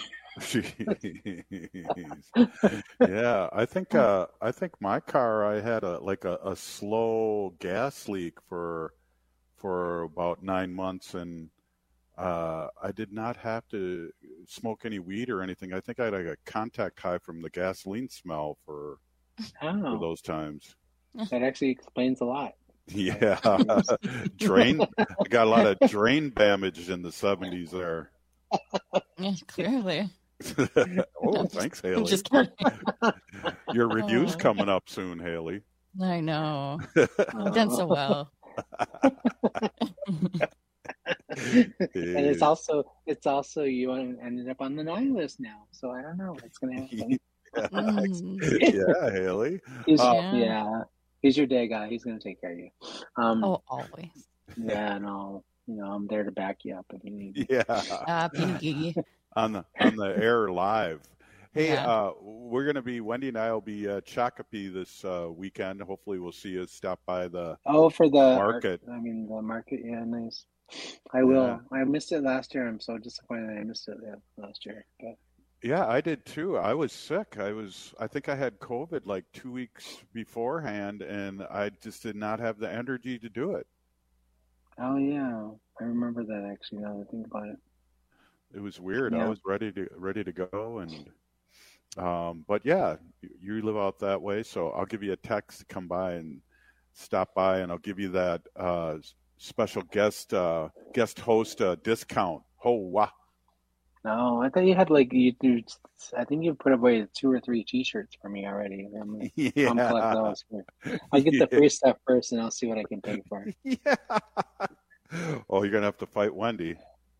yeah, I think uh, I think my car I had a like a, a slow gas leak for for about nine months, and uh, I did not have to smoke any weed or anything. I think I had like a contact high from the gasoline smell for. Oh. For those times. That actually explains a lot. Yeah. Drain. I got a lot of drain damage in the seventies there. Yeah, clearly. Oh, thanks, Haley. Just kidding. Your review's coming up soon, Haley. I know. You've done so well. And it's also it's also you ended up on the nine list now, so I don't know what's gonna happen. Yeah, yeah, Haley. He's, uh, yeah. yeah, he's your day guy. He's gonna take care of you. Um, oh, always. Yeah, no, you know I'm there to back you up if you need. Yeah. Uh, on the on the air live. Hey, yeah. uh, we're gonna be Wendy and I will be uh, Shakopee this uh, weekend. Hopefully, we'll see you stop by the oh for the market. I mean the market. Yeah, nice. I will. Yeah. I missed it last year. I'm so disappointed I missed it last year. But. Yeah, I did too. I was sick. I was, I think I had COVID like two weeks beforehand, and I just did not have the energy to do it. Oh yeah, I remember that actually. Now that I think about it, it was weird. Yeah. I was ready to ready to go, and um, but yeah, you live out that way, so I'll give you a text to come by and stop by, and I'll give you that uh, special guest uh, guest host uh, discount. Oh, wow. No, I thought you had like you. you I think you put away two or three T-shirts for me already. I'm like, Yeah. I'm collect those. I'll get the free stuff first, and I'll see what I can pay for. Yeah. Oh, you're gonna have to fight Wendy.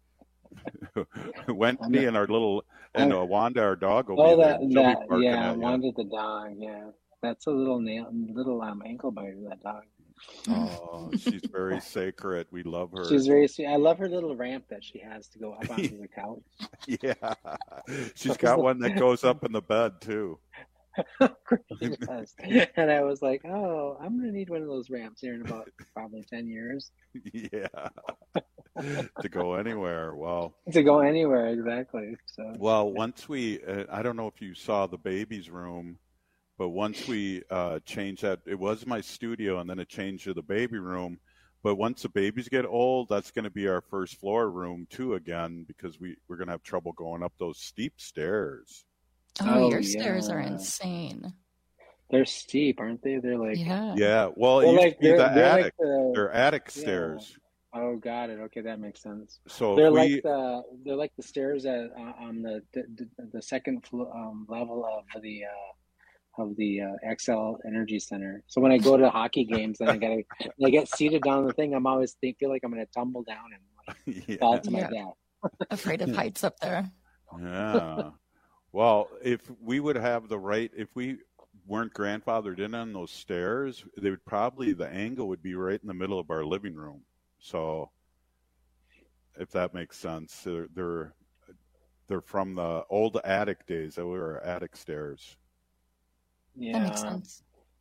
Wendy and our little and uh, Wanda, our dog. Will Oh, be that there. She'll be that barking yeah, at you. Wanda the dog. Yeah, that's a little nail, little um ankle biter. That dog. Oh, she's very sacred. We love her. She's very sweet. I love her little ramp that she has to go up onto the couch. Yeah, she's got one that goes up in the bed too. She does. And I was like, oh, I'm gonna need one of those ramps here in about probably ten years. Yeah, to go anywhere. Well, To go anywhere, exactly. So well, once we, uh, I don't know if you saw the baby's room, but once we uh, changed that, it was my studio, and then it changed to the baby room. But once the babies get old, that's going to be our first floor room too again, because we we're going to have trouble going up those steep stairs. Oh, Oh, your stairs are yeah. insane. they're steep, aren't they? They're like Yeah. Yeah, well, it They're used like to be they're, the they're attic. like the They're attic yeah. stairs. Oh, got it. Okay, that makes sense. So They're if like we, the they're like the stairs at uh, on the the, the second flo- um, level of the uh, of the uh, X L Energy Center. So when I go to hockey games and I gotta I get seated down the thing, I'm always think, feel like I'm gonna tumble down and like, yeah. fall to my Yeah. death. Afraid of heights up there. Yeah. Well, if we would have the right, if we weren't grandfathered in on those stairs, they would probably, the angle would be right in the middle of our living room. So, if that makes sense, they're they're, they're from the old attic days. That were our attic stairs. Yeah, That makes sense.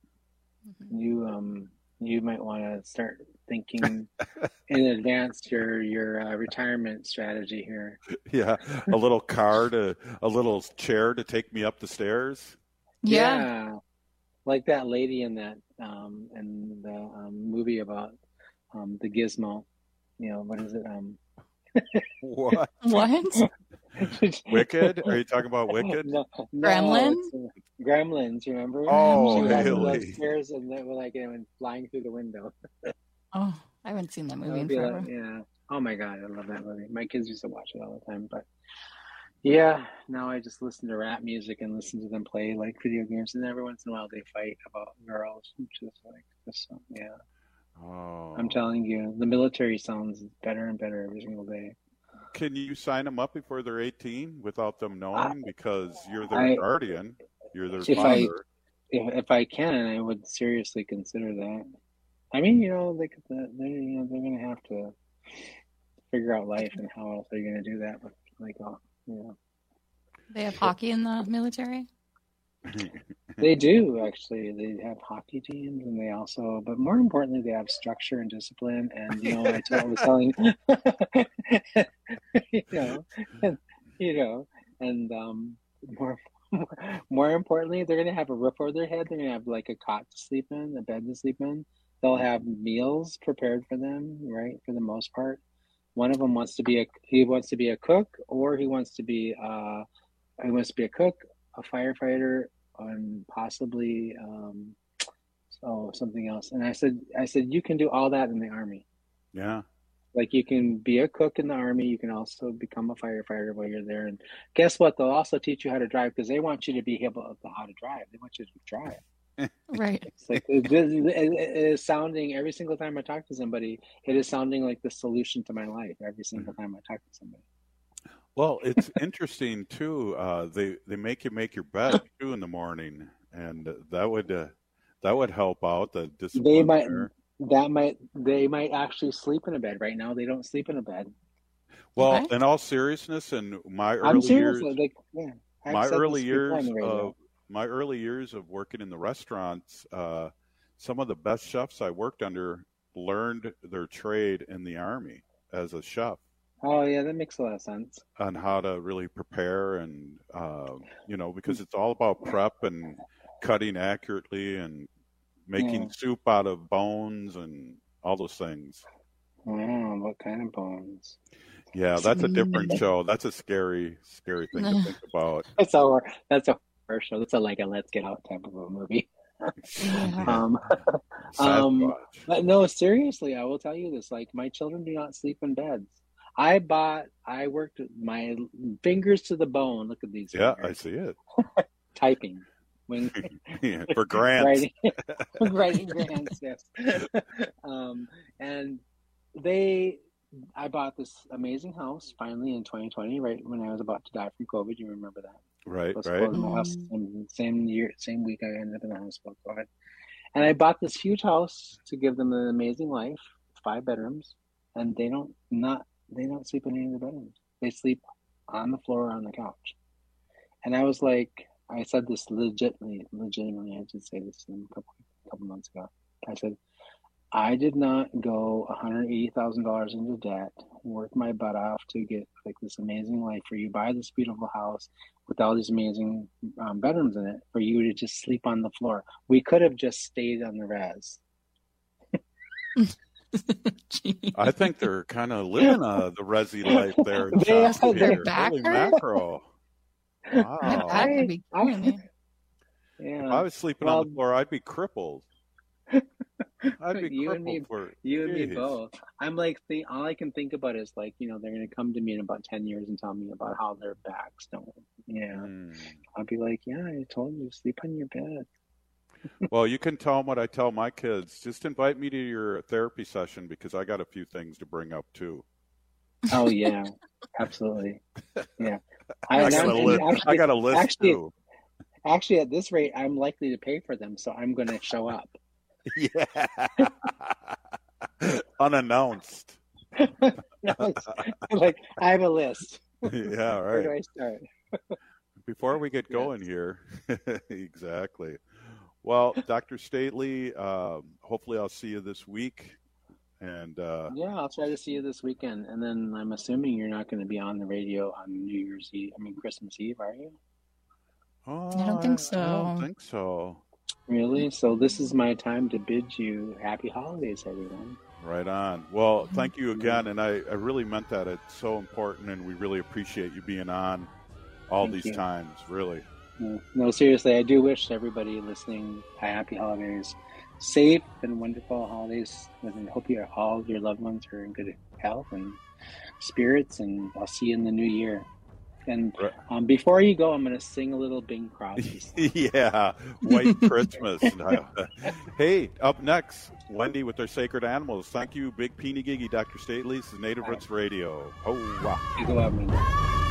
you um you might want to start thinking in advance your your uh, retirement strategy here. Yeah, a little car to, a little chair to take me up the stairs. Yeah. Like that lady in that um in the um, movie about um the Gizmo. You know, what is it? Um What? What? Wicked? Are you talking about Wicked? No, no, Gremlin? it's, uh, Gremlins, you remember? Oh, She was really? upstairs and they were like, you know, flying through the window. Oh, I haven't seen that That movie would in be forever. like, yeah. Oh my God, I love that movie. My kids used to watch it all the time, but yeah, now I just listen to rap music and listen to them play like video games, and every once in a while they fight about girls, which is like this. Yeah, Oh. I'm telling you, the military sounds better and better every single day. Can you sign them up before they're eighteen without them knowing? I- Because you're their I- guardian. You're their If I father. if, if I can, I would seriously consider that. I mean, you know, they could, they you know they're gonna have to figure out life and how else are you gonna do that with like uh, you know. They have hockey in the military? They do actually. They have hockey teams, and they also, but more importantly, they have structure and discipline. And you know, I, t- I was telling, you know, and, you know, and um, more, more importantly, they're gonna have a roof over their head. They're gonna have like a cot to sleep in, a bed to sleep in. They'll have meals prepared for them, right? For the most part, one of them wants to be a he wants to be a cook, or he wants to be uh, he wants to be a cook, a firefighter, and possibly um, oh something else. And I said, I said you can do all that in the Army. Yeah. Like you can be a cook in the Army. You can also become a firefighter while you're there. And guess what? They'll also teach you how to drive because they want you to be able to how to drive. They want you to drive. Right. It's like it, it, it is sounding every single time I talk to somebody. It is sounding like the solution to my life every single time I talk to somebody. Well, it's interesting too. Uh, they they make you make your bed too in the morning, and that would uh, that would help out the discipline. They might there. that might they might actually sleep in a bed right now. They don't sleep in a bed. Well, Okay. in all seriousness, in my I'm early serious. years, Like yeah, I've my said early this before years on the radio. of my early years of working in the restaurants, uh, some of the best chefs I worked under learned their trade in the Army as a chef, Oh yeah, that makes a lot of sense. on how to really prepare and uh, you know, because it's all about prep and cutting accurately and making Yeah. soup out of bones and all those things. Wow, what kind of bones? Yeah, that's a different show. That's a scary, scary thing to think about. That's a that's a horror show. That's a like a Let's Get Out type of a movie. um, um, Sasquatch. but no, seriously, I will tell you this: like my children do not sleep in beds. I bought, I worked with my fingers to the bone. Look at these. Yeah, fingers. I see it. Typing. When, yeah, for grants. writing, writing grants, yes. um, and they, I bought this amazing house finally in twenty twenty, right when I was about to die from COVID. You remember that? Right, I right. in my house, and same year, same week, I ended up in the hospital. And I bought this huge house to give them an amazing life, five bedrooms, and they don't not they don't sleep in any of the bedrooms. They sleep on the floor or on the couch. And I was like, I said this legitimately, legitimately. I did say this a couple couple months ago. I said, I did not go one hundred eighty thousand dollars into debt, work my butt off to get like this amazing life for you, buy this beautiful house with all these amazing um, bedrooms in it, for you to just sleep on the floor. We could have just stayed on the res. I think they're kind of living uh, the resi life there. They are, they're back really macro. Wow. I, I, yeah. If I was sleeping well, on the floor, I'd be crippled. I'd be you crippled and me, for you and geez. me both. I'm like, the, all I can think about is like, you know, they're going to come to me in about ten years and tell me about how their backs don't. Yeah. Mm. I'll be like, yeah, I told you, sleep on your bed. Well, you can tell them what I tell my kids. Just invite me to your therapy session because I got a few things to bring up too. Oh yeah, absolutely. Yeah, I, I, got, a list. Actually, I got a list actually, too. Actually, at this rate, I'm likely to pay for them, so I'm going to show up. Yeah, unannounced. No, like I have a list. Yeah, right. Where do I start? Before we get going yes. here, exactly. Well, Doctor Stately, um, hopefully I'll see you this week. And uh, yeah, I'll try to see you this weekend. And then I'm assuming you're not going to be on the radio on New Year's Eve. I mean, Christmas Eve, are you? Oh, I don't think so. I don't think so. Really? So this is my time to bid you happy holidays, everyone. Right on. Well, thank you again. And I, I really meant that. It's so important, and we really appreciate you being on all thank these you. times, really. No, no, seriously, I do wish everybody listening a happy holidays, safe and wonderful holidays, and hope you all your loved ones are in good health and spirits. And I'll see you in the new year. And um, before you go, I'm going to sing a little Bing Crosby. Yeah, White Christmas. Hey, up next, Wendy with their sacred animals. Thank you, Big Peeny Giggy, Doctor Stately. This is Native Roots Radio. Oh, wow. You go out, man.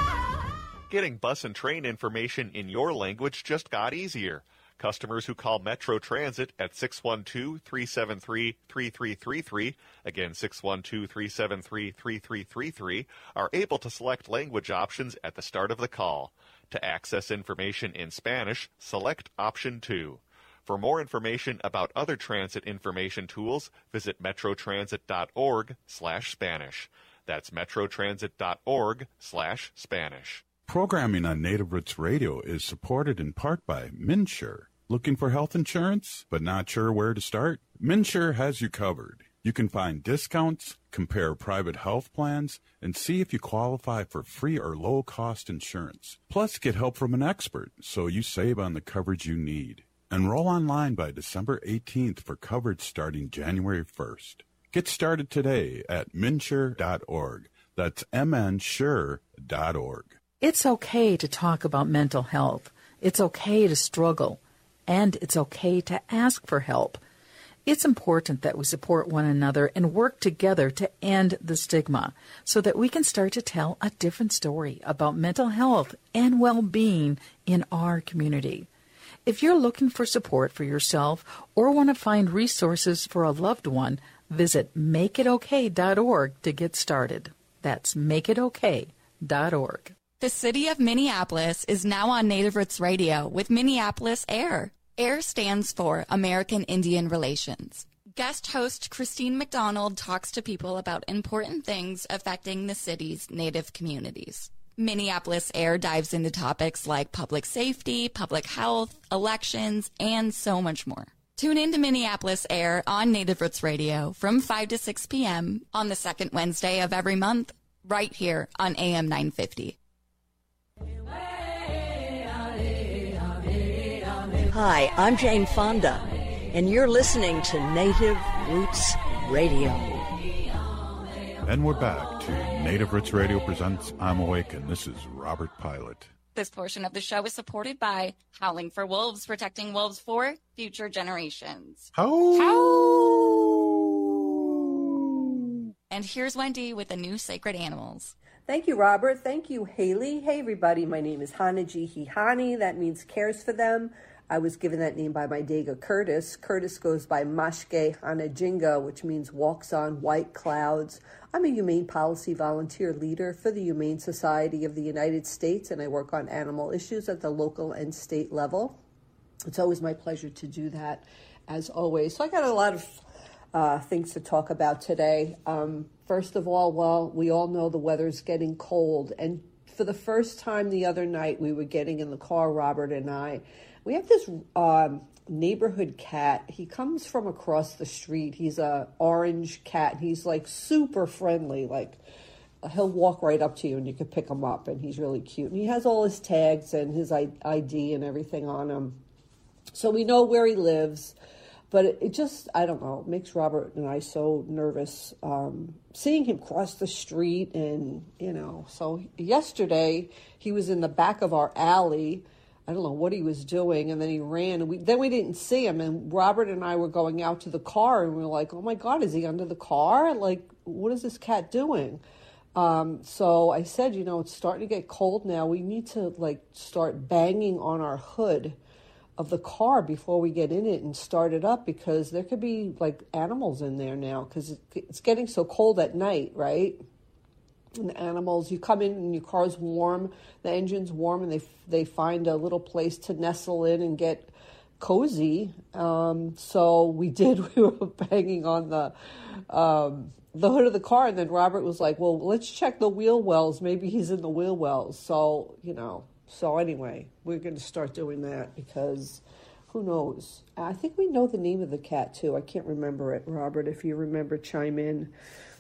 Getting bus and train information in your language just got easier. Customers who call Metro Transit at six one two, three seven three, three three three three, again six one two, three seven three, three three three three, are able to select language options at the start of the call. To access information in Spanish, select option two. For more information about other transit information tools, visit metrotransit.org slash Spanish. That's metrotransit.org slash Spanish. Programming on Native Roots Radio is supported in part by MNsure. Looking for health insurance, but not sure where to start? MNsure has you covered. You can find discounts, compare private health plans, and see if you qualify for free or low-cost insurance. Plus, get help from an expert so you save on the coverage you need. Enroll online by December eighteenth for coverage starting January first. Get started today at mnsure dot org. That's m n sure dot org. It's okay to talk about mental health. It's okay to struggle. And it's okay to ask for help. It's important that we support one another and work together to end the stigma so that we can start to tell a different story about mental health and well-being in our community. If you're looking for support for yourself or want to find resources for a loved one, visit make it okay dot org to get started. That's make it okay dot org. The city of Minneapolis is now on Native Roots Radio with Minneapolis AIR. AIR stands for American Indian Relations. Guest host Christine McDonald talks to people about important things affecting the city's Native communities. Minneapolis AIR dives into topics like public safety, public health, elections, and so much more. Tune in to Minneapolis AIR on Native Roots Radio from five to six p.m. on the second Wednesday of every month, right here on A M nine fifty. Hi, I'm Jane Fonda, and you're listening to Native Roots Radio. And we're back to Native Roots Radio presents I'm Awake, and this is Robert Pilot. This portion of the show is supported by Howling for Wolves, protecting wolves for future generations. How? How? And here's Wendy with the new Sacred Animals. Thank you, Robert. Thank you, Haley. Hey, everybody. My name is Hanaji Hihani. That means cares for them. I was given that name by my Dega Curtis. Curtis goes by Mashke Hanajinga, which means walks on white clouds. I'm a humane policy volunteer leader for the Humane Society of the United States, and I work on animal issues at the local and state level. It's always my pleasure to do that, as always. So I got a lot of uh, things to talk about today. Um, first of all, well, we all know the weather's getting cold, and for the first time the other night, we were getting in the car, Robert and I. We have this um, neighborhood cat. He comes from across the street. He's a orange cat. He's like super friendly. Like he'll walk right up to you and you can pick him up, and he's really cute. And he has all his tags and his I D and everything on him. So we know where he lives. But it, it just, I don't know, makes Robert and I so nervous um, seeing him cross the street. And, you know, so yesterday he was in the back of our alley. I don't know what he was doing, and then he ran, and we, then we didn't see him, and Robert and I were going out to the car, and we were like, oh my God, is he under the car? Like, what is this cat doing? Um, so I said, you know, it's starting to get cold now. We need to, like, start banging on our hood of the car before we get in it and start it up, because there could be, like, animals in there now, because it's getting so cold at night, right? And the animals, you come in and your car's warm, the engine's warm, and they they find a little place to nestle in and get cozy. Um, so we did. We were banging on the um, the hood of the car, and then Robert was like, "Well, let's check the wheel wells. Maybe he's in the wheel wells." So you know. So anyway, we're going to start doing that because who knows? I think we know the name of the cat too. I can't remember it, Robert. If you remember, chime in.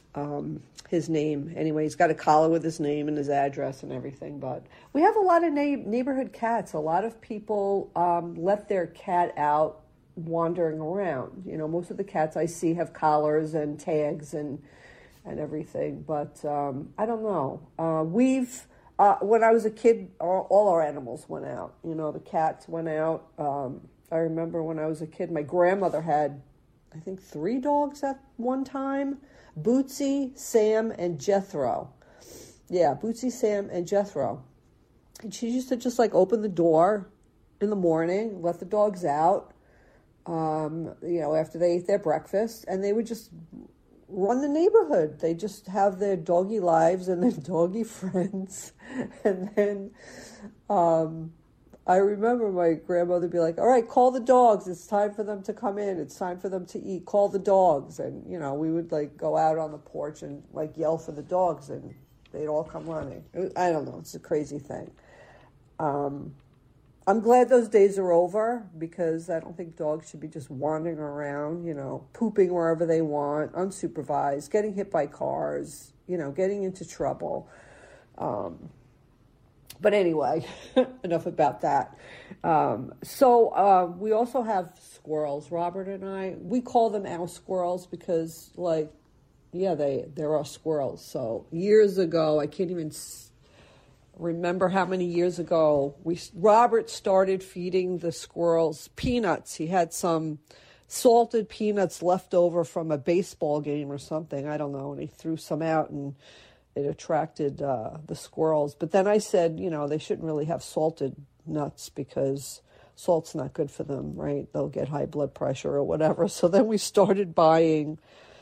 Um, his name. Anyway, he's got a collar with his name and his address and everything. But we have a lot of na- neighborhood cats. A lot of people um, let their cat out wandering around. You know, most of the cats I see have collars and tags and and everything. But um, I don't know. Uh, we've uh, when I was a kid, all, all our animals went out. You know, the cats went out. Um, I remember when I was a kid, my grandmother had, I think, three dogs at one time. Bootsy, Sam, and Jethro. Yeah, Bootsy, Sam, and Jethro. And she used to just like open the door in the morning, let the dogs out, um, you know, after they ate their breakfast, and they would just run the neighborhood. They just have their doggy lives and their doggy friends. And then um, I remember my grandmother be like, all right, call the dogs. It's time for them to come in. It's time for them to eat. Call the dogs. And, you know, we would, like, go out on the porch and, like, yell for the dogs, and they'd all come running. I don't know. It's a crazy thing. Um, I'm glad those days are over, because I don't think dogs should be just wandering around, you know, pooping wherever they want, unsupervised, getting hit by cars, you know, getting into trouble. Um But anyway, enough about that. Um, so uh, we also have squirrels, Robert and I. We call them our squirrels because, like, yeah, they, they're our squirrels. So years ago, I can't even s- remember how many years ago, we Robert started feeding the squirrels peanuts. He had some salted peanuts left over from a baseball game or something. I don't know. And he threw some out, and it attracted uh, the squirrels. But then I said, you know, they shouldn't really have salted nuts because salt's not good for them, right? They'll get high blood pressure or whatever. So then we started buying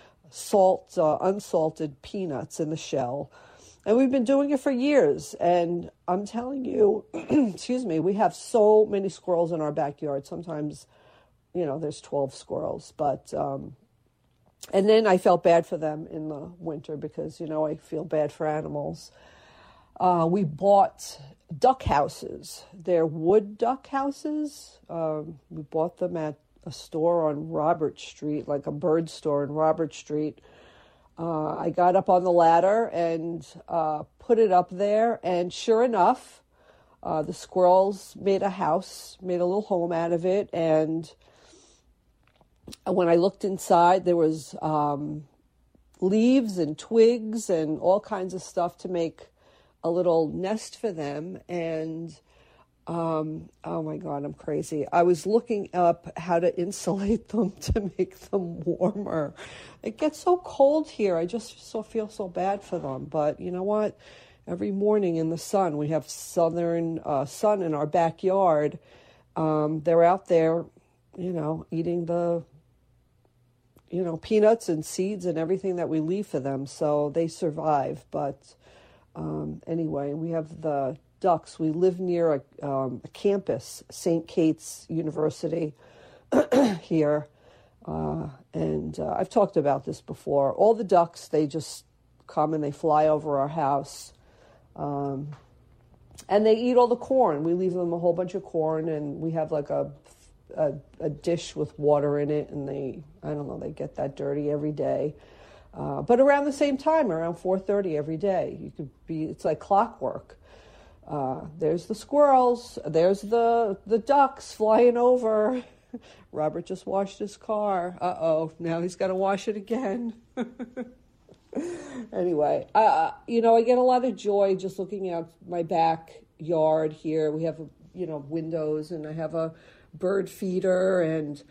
salt, uh, unsalted peanuts in the shell. And we've been doing it for years. And I'm telling you, excuse me, we have so many squirrels in our backyard. Sometimes, you know, there's twelve squirrels, but... Um, And then I felt bad for them in the winter because, you know, I feel bad for animals. Uh, we bought duck houses. They're wood duck houses. Um, we bought them at a store on Robert Street, like a bird store on Robert Street. Uh, I got up on the ladder and uh, put it up there. And sure enough, uh, the squirrels made a house, made a little home out of it. And when I looked inside, there was um, leaves and twigs and all kinds of stuff to make a little nest for them. And um, oh my God, I'm crazy. I was looking up how to insulate them to make them warmer. It gets so cold here. I just so feel so bad for them. But you know what? Every morning in the sun, we have southern uh, sun in our backyard. Um, they're out there, you know, eating the, you know, peanuts and seeds and everything that we leave for them. So they survive. But um, anyway, we have the ducks. We live near a, um, a campus, Saint Kate's University here. Uh, and uh, I've talked about this before. All the ducks, they just come and they fly over our house. Um, and they eat all the corn. We leave them a whole bunch of corn, and we have like a, a a dish with water in it, and they, I don't know, they get that dirty every day. Uh, but around the same time, around four thirty every day, you could be, it's like clockwork. Uh, there's the squirrels, there's the, the ducks flying over. Robert just washed his car. Uh-oh, now he's got to wash it again. Anyway, uh, you know, I get a lot of joy just looking out my backyard here. We have, you know, windows, and I have a bird feeder, and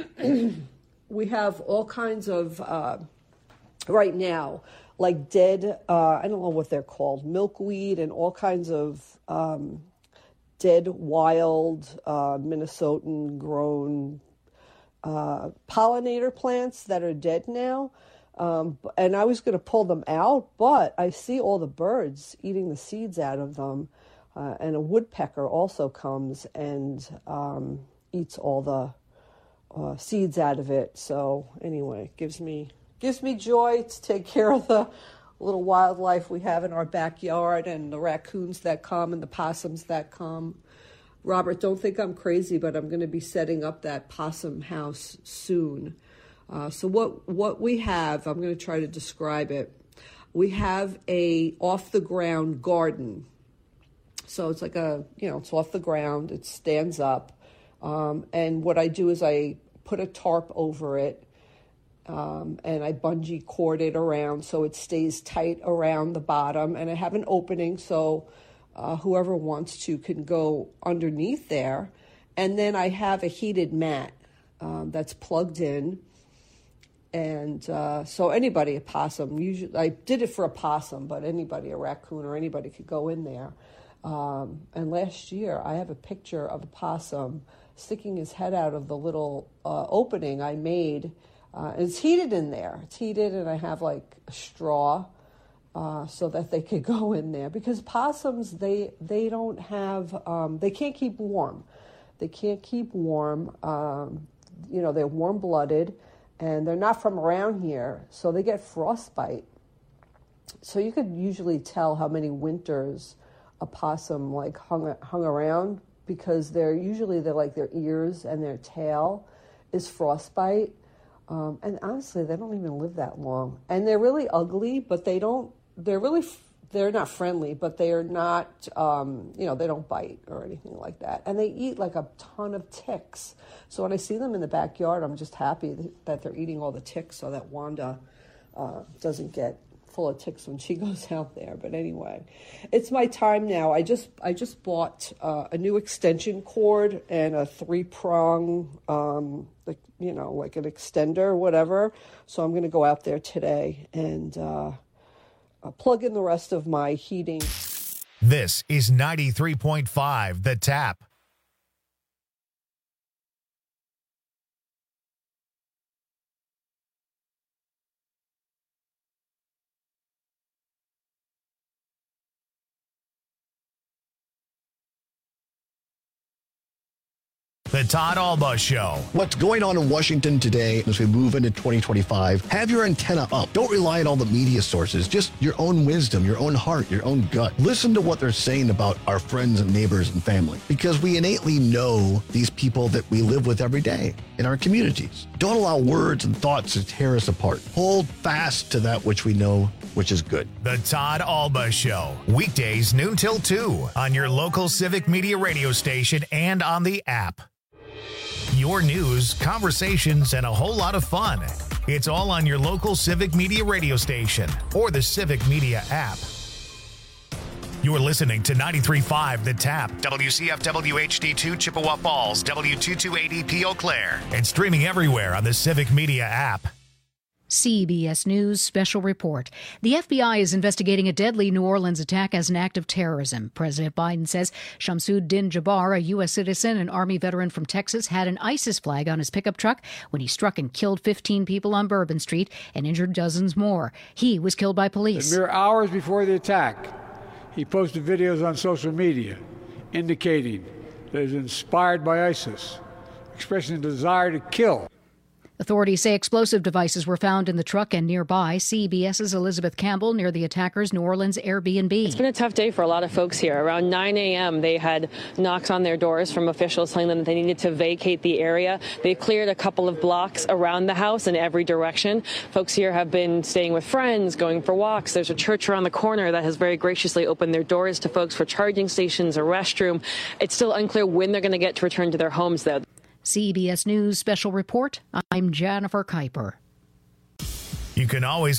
we have all kinds of, uh, right now, like dead, uh, I don't know what they're called, milkweed and all kinds of um, dead, wild, uh, Minnesotan grown uh, pollinator plants that are dead now. Um, and I was going to pull them out, but I see all the birds eating the seeds out of them. Uh, and a woodpecker also comes and um, eats all the uh, seeds out of it. So anyway, gives me gives me joy to take care of the little wildlife we have in our backyard, and the raccoons that come and the possums that come. Robert, don't think I'm crazy, but I'm going to be setting up that possum house soon. Uh, so what what we have, I'm going to try to describe it. We have a off-the-ground garden. So it's like a, you know, it's off the ground. It stands up. Um, and what I do is I put a tarp over it, um, and I bungee cord it around so it stays tight around the bottom. And I have an opening so uh, whoever wants to can go underneath there. And then I have a heated mat um, that's plugged in. And uh, so anybody, a possum, usually I did it for a possum, but anybody, a raccoon or anybody could go in there. Um, and last year I have a picture of a possum sticking his head out of the little uh, opening I made. Uh, and it's heated in there. It's heated, and I have like a straw uh, so that they could go in there. Because possums, they, they don't have, um, they can't keep warm. They can't keep warm. Um, you know, they're warm-blooded. And they're not from around here, so they get frostbite. So you could usually tell how many winters a possum like hung hung around, because they're usually they're like their ears and their tail is frostbite. Um, and honestly, they don't even live that long. And they're really ugly, but they don't. They're really they're not friendly, but they are not. Um, you know, they don't bite or anything like that. And they eat like a ton of ticks. So when I see them in the backyard, I'm just happy that they're eating all the ticks so that Wanda uh, doesn't get full of ticks when she goes out there. But anyway, it's my time now. I just I just bought uh, a new extension cord and a three-prong, um, like, you know, like an extender or whatever. So I'm going to go out there today and uh, uh, plug in the rest of my heating. This is ninety-three point five, The Tap. The Todd Alba Show. What's going on in Washington today as we move into twenty twenty-five? Have your antenna up. Don't rely on all the media sources. Just your own wisdom, your own heart, your own gut. Listen to what they're saying about our friends and neighbors and family, because we innately know these people that we live with every day in our communities. Don't allow words and thoughts to tear us apart. Hold fast to that which we know, which is good. The Todd Alba Show. Weekdays noon till two on your local Civic Media radio station and on the app. Your news, conversations, and a whole lot of fun. It's all on your local Civic Media radio station or the Civic Media app. You're listening to ninety-three point five The Tap, W C F W H D two Chippewa Falls, W two two eight E P Eau Claire, and streaming everywhere on the Civic Media app. C B S News special report. The F B I is investigating a deadly New Orleans attack as an act of terrorism. President Biden says Shamsuddin Jabbar, a U S citizen and Army veteran from Texas, had an ISIS flag on his pickup truck when he struck and killed fifteen people on Bourbon Street and injured dozens more. He was killed by police. The mere hours before the attack, he posted videos on social media indicating that he was inspired by ISIS, expressing a desire to kill. Authorities say explosive devices were found in the truck and nearby. CBS's Elizabeth Campbell near the attacker's New Orleans Airbnb. It's been a tough day for a lot of folks here. Around nine a.m., they had knocks on their doors from officials telling them that they needed to vacate the area. They cleared a couple of blocks around the house in every direction. Folks here have been staying with friends, going for walks. There's a church around the corner that has very graciously opened their doors to folks for charging stations, a restroom. It's still unclear when they're going to get to return to their homes, though. C B S News special report. I'm Jennifer Kuiper. You can always